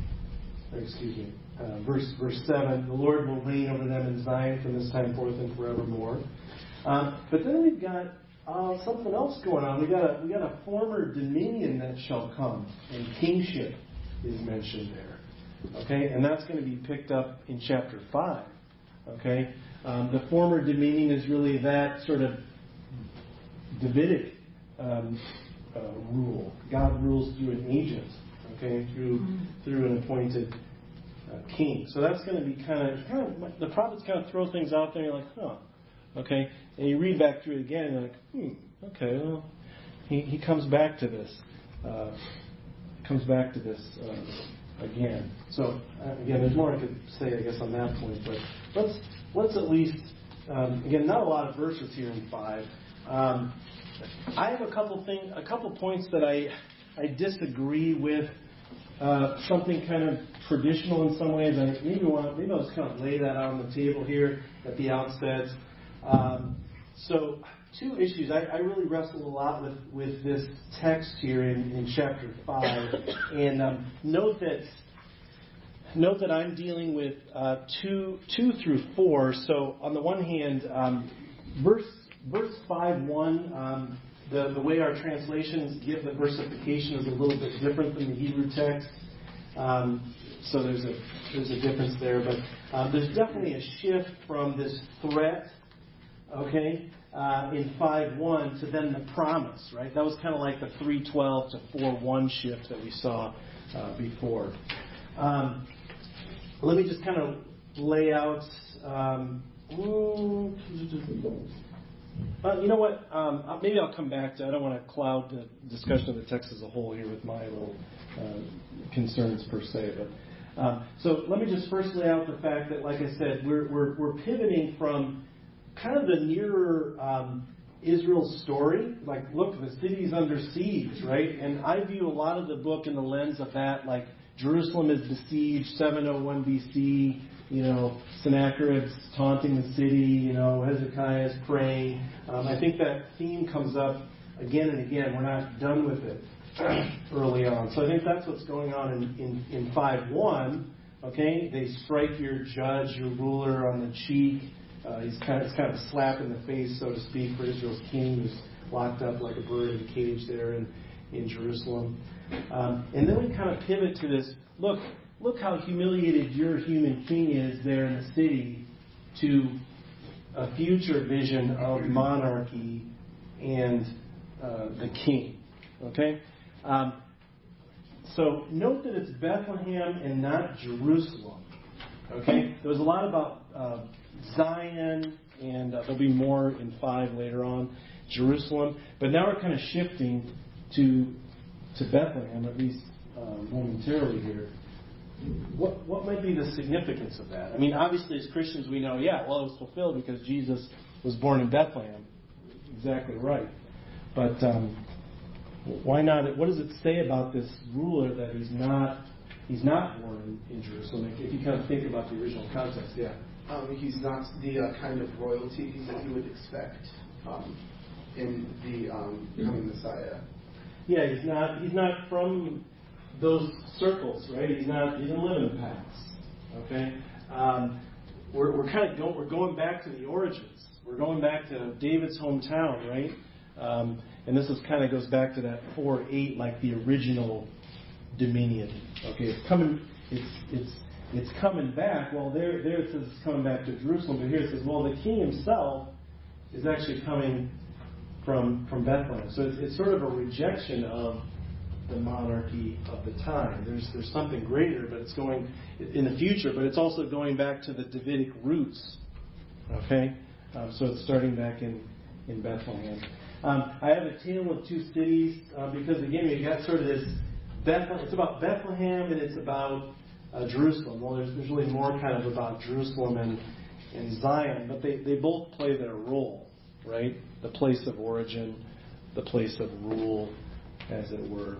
Verse 7, the Lord will reign over them in Zion from this time forth and forevermore. But then we've got something else going on. We got a former dominion that shall come, and kingship is mentioned there. Okay, and that's going to be picked up in chapter 5. Okay, the former dominion is really that sort of Davidic rule. God rules through an agent. Okay, through an appointed king. So that's going to be kind of the prophets kind of throw things out there. And you're like, huh, okay. And you read back through it again, and you're like, okay. Well, he comes back to this. Again. So again, there's more I could say, I guess, on that point. But let's at least again, not a lot of verses here in 5. I have a couple points that I disagree with. Something kind of traditional in some ways. Maybe I'll just kind of lay that out on the table here at the outset. So, 2 issues. I really wrestle a lot with this text here in chapter 5, and note that I'm dealing with 2 through 4. So, on the one hand, verse 5:1. The way our translations give the versification is a little bit different than the Hebrew text. So there's a difference there. But there's definitely a shift from this threat, okay, in 5:1 to then the promise, right? That was kind of like the 3:12 to 4:1 shift that we saw before. Let me just kind of lay out... you know what? Maybe I'll come back to. I don't want to cloud the discussion of the text as a whole here with my little concerns per se. But so let me just first lay out the fact that, like I said, we're pivoting from kind of the nearer Israel's story. Like, look, the city's under siege, right? And I view a lot of the book in the lens of that, like Jerusalem is besieged, 701 BC. Sennacherib's taunting the city, Hezekiah's praying. I think that theme comes up again and again. We're not done with it early on. So I think that's what's going on in 5:1. Okay, they strike your judge, your ruler, on the cheek. It's kind of a slap in the face, so to speak, for Israel's king, who's locked up like a bird in a cage there in Jerusalem. And then we kind of pivot to this. Look how humiliated your human king is there in the city, to a future vision of monarchy and the king. Okay? So note that it's Bethlehem and not Jerusalem. Okay? There was a lot about Zion, and there'll be more in 5 later on, Jerusalem. But now we're kind of shifting to Bethlehem, at least momentarily here. What might be the significance of that? I mean, obviously, as Christians, we know, it was fulfilled because Jesus was born in Bethlehem. Exactly right. But why not? What does it say about this ruler that he's not born in Jerusalem? If you kind of think about the original context, yeah. He's not the kind of royalty that you would expect in the coming Messiah. Yeah, he's not from those circles, right? He doesn't live in the past. Okay, we're going back to the origins. We're going back to David's hometown, right? And this is kind of goes back to that 4:8, like the original dominion. Okay, it's coming. It's coming back. Well, there it says it's coming back to Jerusalem, but here it says, well, the king himself is actually coming from Bethlehem. So it's sort of a rejection of the monarchy of the time. There's something greater, but it's going in the future. But it's also going back to the Davidic roots. Okay, so it's starting back in Bethlehem. I have a tale of two cities because again we got sort of this Bethlehem. It's about Bethlehem and it's about Jerusalem. Well, there's really more kind of about Jerusalem and Zion, but they both play their role, right? The place of origin, the place of rule, as it were.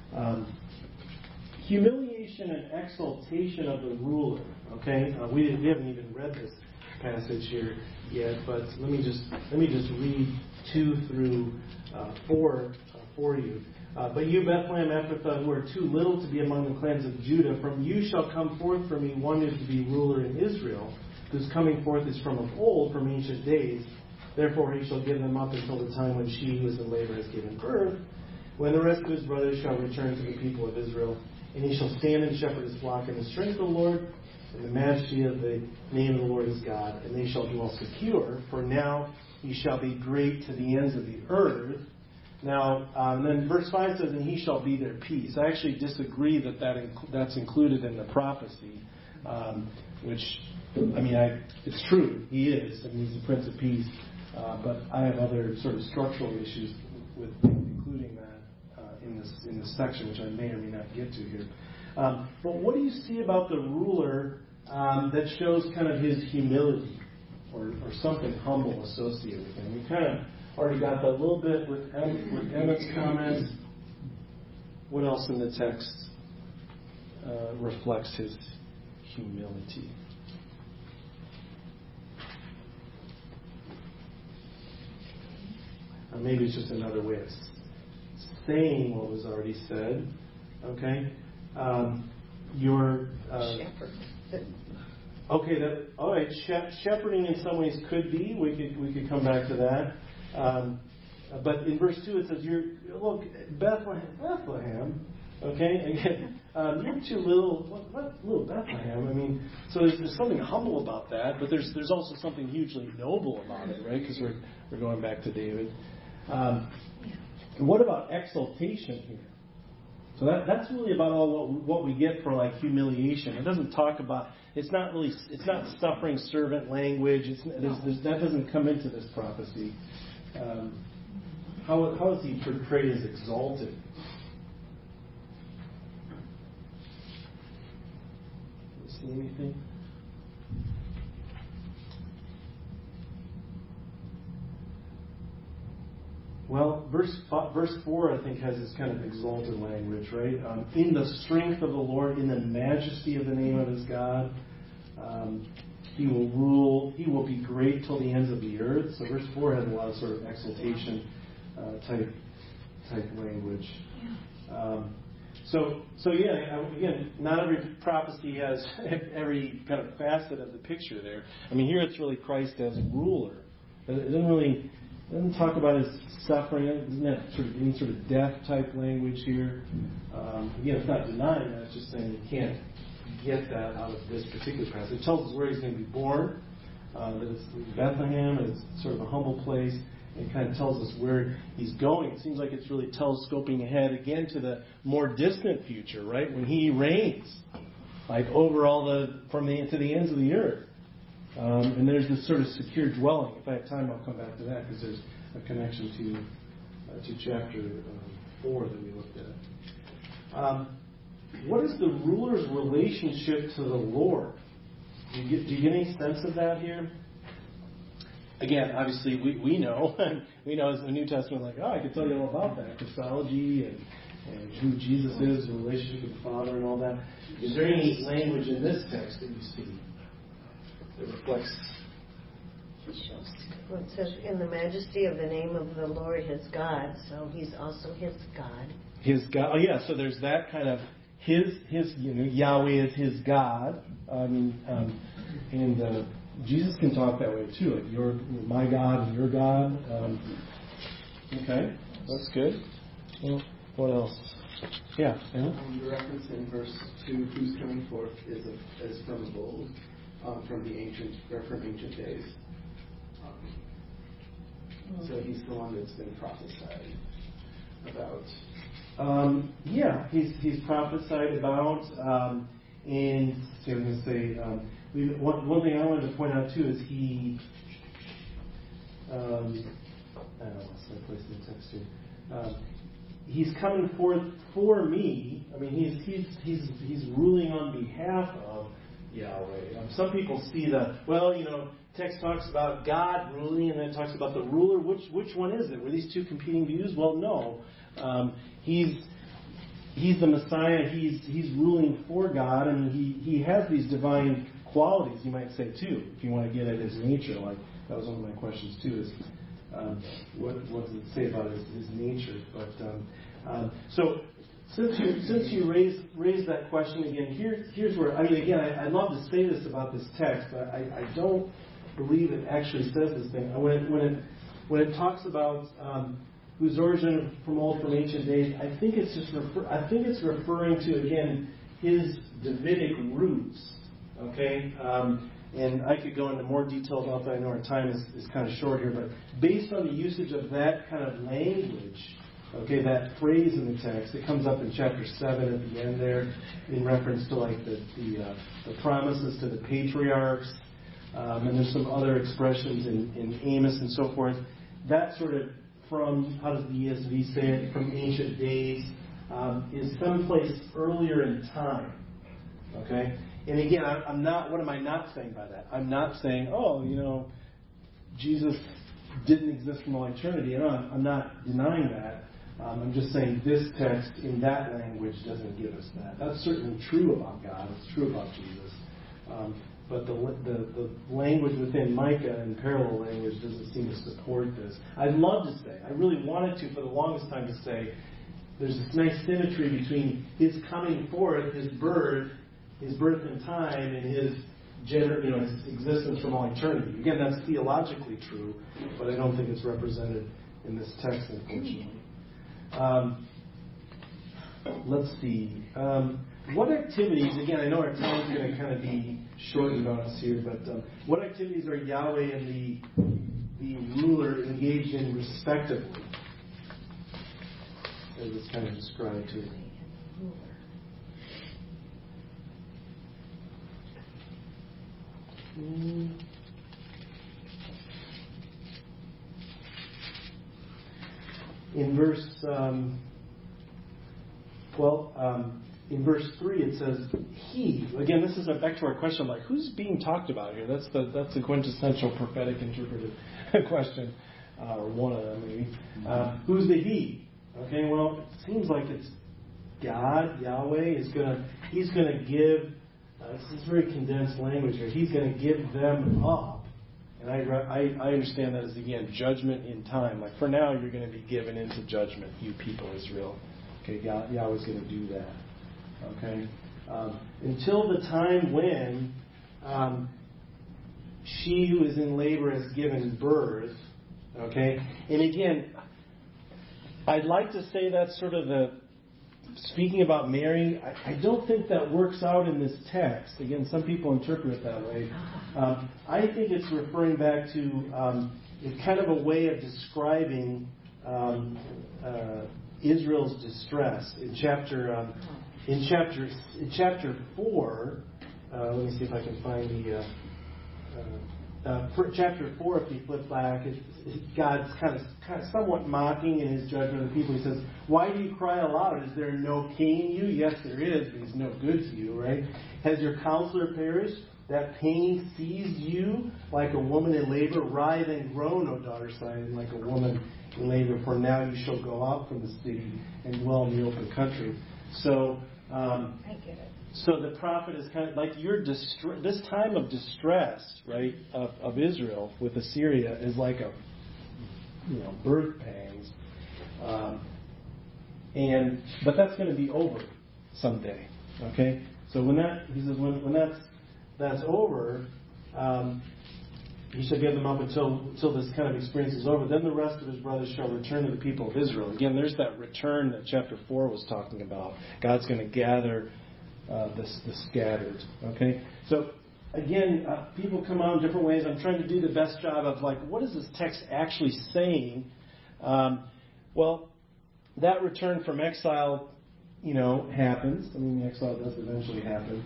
Humiliation and exaltation of the ruler. Okay, we haven't even read this passage here yet, but let me just read 2 through 4 for you. But you, Bethlehem Ephrathah, who are too little to be among the clans of Judah, from you shall come forth for me one who is to be ruler in Israel, whose coming forth is from of old, from ancient days. Therefore he shall give them up until the time when she who is in labor has given birth, when the rest of his brothers shall return to the people of Israel. And he shall stand and shepherd his flock in the strength of the Lord, and the majesty of the name of the Lord is God. And they shall dwell secure, for now he shall be great to the ends of the earth. Now, and then verse 5 says, and he shall be their peace. I actually disagree that's included in the prophecy, which, it's true. He is. He's the Prince of Peace. But I have other sort of structural issues with including that in this section, which I may or may not get to here. But what do you see about the ruler that shows kind of his humility or something humble associated with him? We kind of already got that a little bit with Emmett's comments. What else in the text reflects his humility? Or maybe it's just another way of saying what was already said. Okay? Your okay. All right. Shepherding in some ways could be. We could come back to that. But in verse 2 it says, "Look, Bethlehem." Okay. Again, you're too little. What little Bethlehem? So there's something humble about that, but there's also something hugely noble about it, right? Because we're going back to David. And what about exaltation here? So that's really about all what we get for like humiliation. It doesn't talk about. It's not suffering servant language. That doesn't come into this prophecy. How is he portrayed as exalted? See anything? Well, verse 4, I think, has this kind of exalted language, right? In the strength of the Lord, in the majesty of the name of his God, he will rule. He will be great till the ends of the earth. So verse 4 has a lot of sort of exaltation type language. So yeah, again, not every prophecy has every kind of facet of the picture there. I mean, here it's really Christ as ruler. It doesn't talk about his suffering. It doesn't have sort of any sort of death type language here. Again, it's not denying that. It's just saying you can't get that out of this particular passage. It tells us where he's going to be born. That it's Bethlehem. It's sort of a humble place. It kind of tells us where he's going. It seems like it's really telescoping ahead again to the more distant future, right? When he reigns, like over all to the ends of the earth. And there's this sort of secure dwelling. If I have time, I'll come back to that because there's a connection to chapter 4 that we looked at. What is the ruler's relationship to the Lord? Do you get any sense of that here? Again, obviously, we know. We know as the New Testament, like, I could tell you all about that. Christology and who Jesus is, the relationship with the Father and all that. Is there any language in this text that you see that reflects? Well, it says, in the majesty of the name of the Lord his God, so he's also his God. His God. Oh, yeah, so there's that kind of his Yahweh is his God. And Jesus can talk that way too, like you're my God and your God. Okay, that's good. Well, what else? Yeah. The reference in verse 2, who's coming forth, is from of old, from ancient days. So he's the one that's been prophesied about. He's prophesied about, and so I'm going to say. One thing I wanted to point out too is he. I don't know what's my place in the text here. He's coming forth for me. I mean, he's ruling on behalf of Yahweh. Some people see text talks about God ruling, and then it talks about the ruler. Which one is it? Were these two competing views? Well, no. He's the Messiah. He's ruling for God, and he has these divine qualities, you might say, too, if you want to get at his nature. Like, that was one of my questions, too, is what does it say about his nature? But so since you raised that question again, here's where, I'd love to say this about this text, but I don't believe it actually says this thing. When it talks about whose origin from ancient days, I think it's referring to, again, his Davidic roots. Okay, and I could go into more detail about that. I know our time is kind of short here, but based on the usage of that kind of language, okay, that phrase in the text, it comes up in chapter 7 at the end there, in reference to like the promises to the patriarchs, and there's some other expressions in Amos and so forth. That sort of from, how does the ESV say it, from ancient days, is someplace earlier in time. Okay. And again, what am I not saying by that? I'm not saying, Jesus didn't exist from all eternity. And I'm not denying that. I'm just saying this text in that language doesn't give us that. That's certainly true about God. It's true about Jesus. But the language within Micah and parallel language doesn't seem to support this. I'd love to say, I really wanted to for the longest time to say, there's this nice symmetry between his coming forth, his birth in time, and his his existence from all eternity. Again, that's theologically true, but I don't think it's represented in this text, unfortunately. Let's see. What activities, again, I know our time is going to kind of be shortened on us here, but what activities are Yahweh and the ruler engaged in respectively? As it's kind of described here. In verse in verse 3 it says he. Again, this is back to our question, like who's being talked about here? That's the quintessential prophetic interpretive question, or one of them maybe. Who's the he? Okay, well it seems like it's God. Yahweh he's gonna give. This is very condensed language here. He's going to give them up. And I understand that as, again, judgment in time. Like, for now, you're going to be given into judgment, you people, Israel. Okay, Yahweh's going to do that. Okay, until the time when she who is in labor has given birth. Okay, and again, I'd like to say that's sort of the speaking about Mary. I don't think that works out in this text. Again, some people interpret it that way. I think it's referring back to it's kind of a way of describing Israel's distress in chapter 4. Let me see if I can find the chapter 4. If you flip back, God's kind of somewhat mocking in His judgment of the people. He says, "Why do you cry aloud? Is there no king in you? Yes, there is, but he's no good to you, right? Has your counselor perished? That pain seized you like a woman in labor. Writhe and groan, O daughter Zion, like a woman in labor. For now you shall go out from the city and dwell in the open country." So, I get it. So the prophet is kind of like this time of distress, right, of Israel with Assyria is like a, birth pangs, but that's going to be over someday. Okay, so when that's over, he shall give them up until this kind of experience is over. Then the rest of his brothers shall return to the people of Israel. Again, there's that return that chapter 4 was talking about. God's going to gather the scattered. Okay, so again, people come out in different ways. I'm trying to do the best job of what is this text actually saying? Well, that return from exile, happens. I mean, the exile does eventually happen.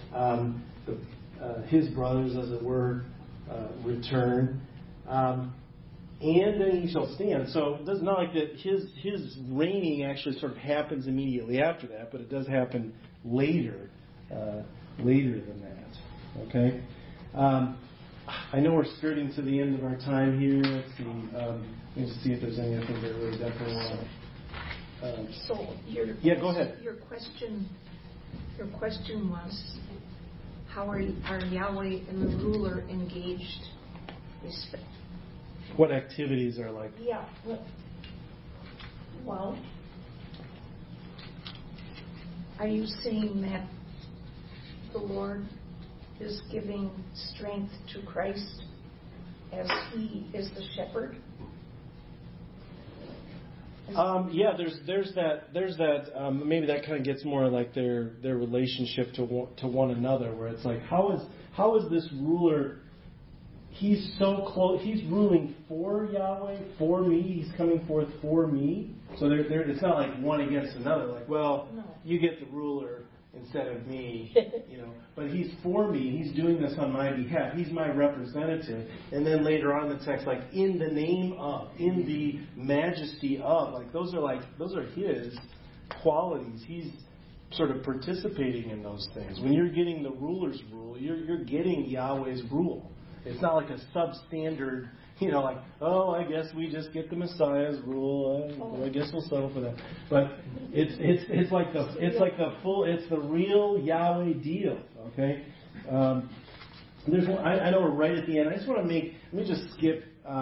His brothers, as it were, return. And then he shall stand. So it's not like that his reigning actually sort of happens immediately after that, but it does happen later than that. Okay? I know we're skirting to the end of our time here. Let's see. Let me just see if there's anything that really definitely want to... go ahead. Your question was, how are Yahweh and the ruler engaged? What activities are like? Yeah. Well, are you saying that the Lord is giving strength to Christ as He is the shepherd? There's that. Maybe that kind of gets more like their relationship to one another, where it's like, how is this ruler? He's so close. He's ruling for Yahweh, for me. He's coming forth for me. So it's not like one against another. Like, well, you get the ruler instead of me, But he's for me. He's doing this on my behalf. He's my representative. And then later on in the text, like in the name of, in the majesty of, like those are his qualities. He's sort of participating in those things. When you're getting the ruler's rule, you're getting Yahweh's rule. It's not like a substandard, I guess we just get the Messiah's rule. I guess we'll settle for that. But it's like the real Yahweh deal. Okay. There's one, I know we're right at the end. I just want to let me just skip.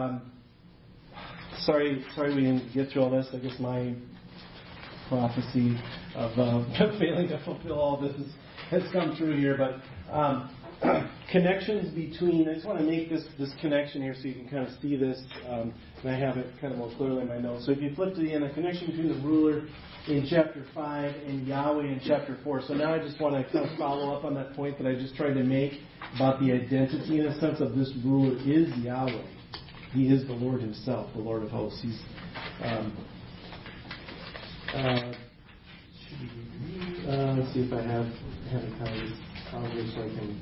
Sorry we didn't get through all this. I guess my prophecy of failing to fulfill all this has come true here, but. Connections between, I just want to make this connection here so you can kind of see this, and I have it kind of more clearly in my notes. So if you flip to the end, a connection between the ruler in chapter 5 and Yahweh in chapter 4. So now I just want to kind of follow up on that point that I just tried to make about the identity in a sense of this ruler is Yahweh. He is the Lord Himself, the Lord of hosts. He's let's see if I have it kind of so I can.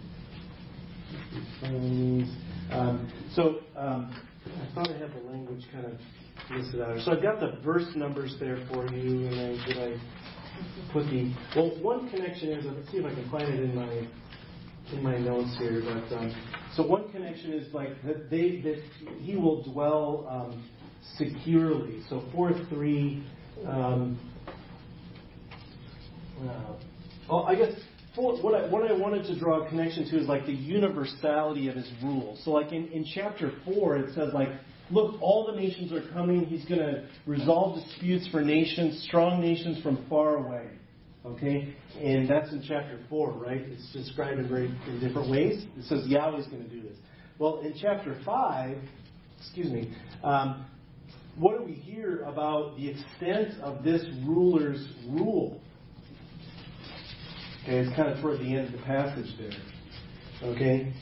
I thought I had the language kind of listed out. So I've got the verse numbers there for you, and did I put the... Well, one connection is, let's see if I can find it in my notes here. But so one connection is like that He will dwell securely. So 4:3. I guess what I wanted to draw a connection to is like the universality of his rule. So like in chapter 4, it says like, look, all the nations are coming. He's going to resolve disputes for nations, strong nations from far away. Okay? And that's in chapter 4, right? It's described in different ways. It says Yahweh's going to do this. Well, in chapter 5, what do we hear about the extent of this ruler's rule? Okay, it's kind of toward the end of the passage there. Okay?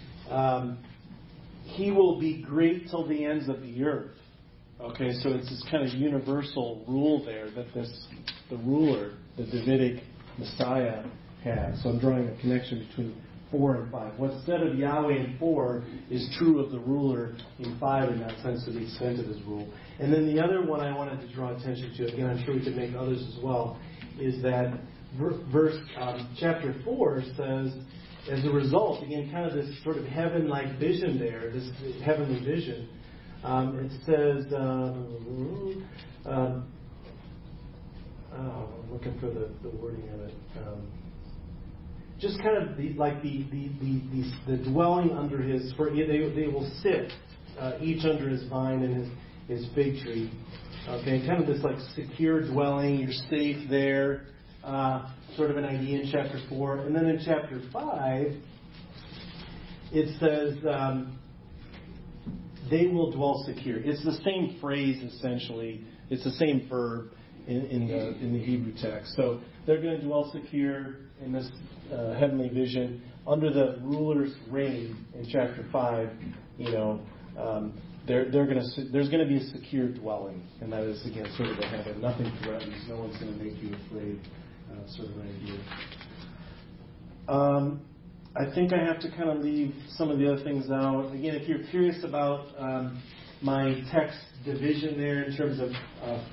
He will be great till the ends of the earth. Okay, so it's this kind of universal rule there that the ruler, the Davidic Messiah, has. So I'm drawing a connection between 4 and 5. What's said of Yahweh in 4 is true of the ruler in 5 in that sense, to the extent of his rule. And then the other one I wanted to draw attention to, again, I'm sure we could make others as well, is that chapter 4 says, as a result, again, kind of this sort of heaven-like vision there, this heavenly vision, it says, I'm looking for the wording of it. Just kind of the dwelling under his, for they will sit each under his vine and his fig tree. Okay, kind of this like secure dwelling, you're safe there. Sort of an idea in chapter 4. And then in chapter 5, it says, they will dwell secure. It's the same phrase, essentially. It's the same verb in the Hebrew text. So they're going to dwell secure in this heavenly vision under the ruler's reign in chapter 5. There's going to be a secure dwelling, and that is, again, sort of a heaven. Nothing threatens. No one's going to make you afraid. Sort of an idea. I think I have to kind of leave some of the other things out. Again, if you're curious about my text division there in terms of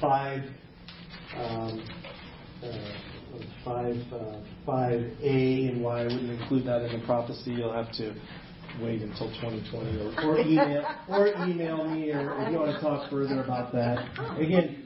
5A and why I wouldn't include that in the prophecy, you'll have to wait until 2020 or email me, or if you want to talk further about that. Again,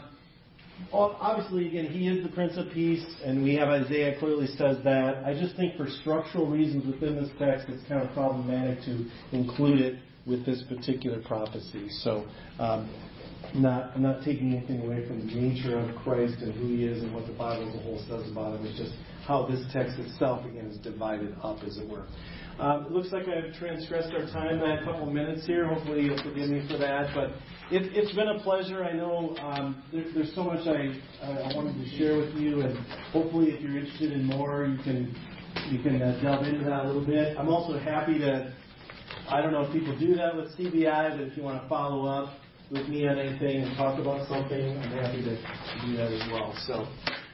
obviously, again, he is the Prince of Peace, and we have Isaiah clearly says that. I just think for structural reasons within this text, it's kind of problematic to include it with this particular prophecy. So, I'm not taking anything away from the nature of Christ and who he is and what the Bible as a whole says about him. It's just how this text itself, again, is divided up, as it were. It looks like I've transgressed our time by a couple minutes here. Hopefully you'll forgive me for that. But it's been a pleasure. I know there's so much I wanted to share with you, and hopefully if you're interested in more, you can delve into that a little bit. I'm also happy to, I don't know if people do that with CBI, but if you want to follow up with me on anything and talk about something, I'm happy to do that as well. So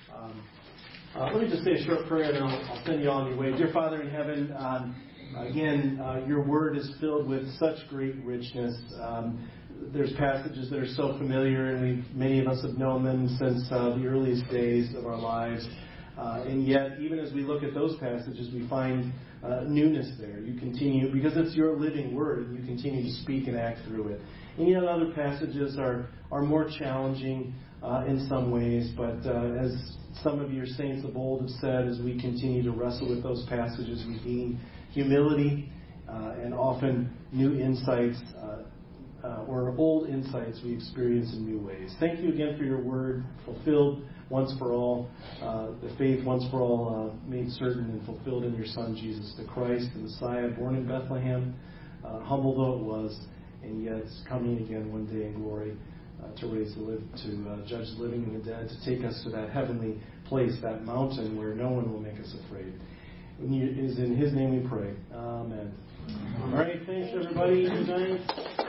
let me just say a short prayer, and then I'll send you all on your way. Dear Father in heaven, again, your word is filled with such great richness. There's passages that are so familiar, and many of us have known them since the earliest days of our lives. And yet, even as we look at those passages, we find newness there. You continue, because it's your living word, and you continue to speak and act through it. And yet other passages are more challenging in some ways, but as some of your saints of old have said, as we continue to wrestle with those passages, we gain humility and often new insights or old insights we experience in new ways. Thank you again for your word, fulfilled once for all, the faith once for all made certain and fulfilled in your Son, Jesus the Christ, the Messiah, born in Bethlehem, humble though it was, and yet coming again one day in glory to judge the living and the dead, to take us to that heavenly place, that mountain where no one will make us afraid. It is in his name we pray. Amen. All right, thanks everybody. Good night.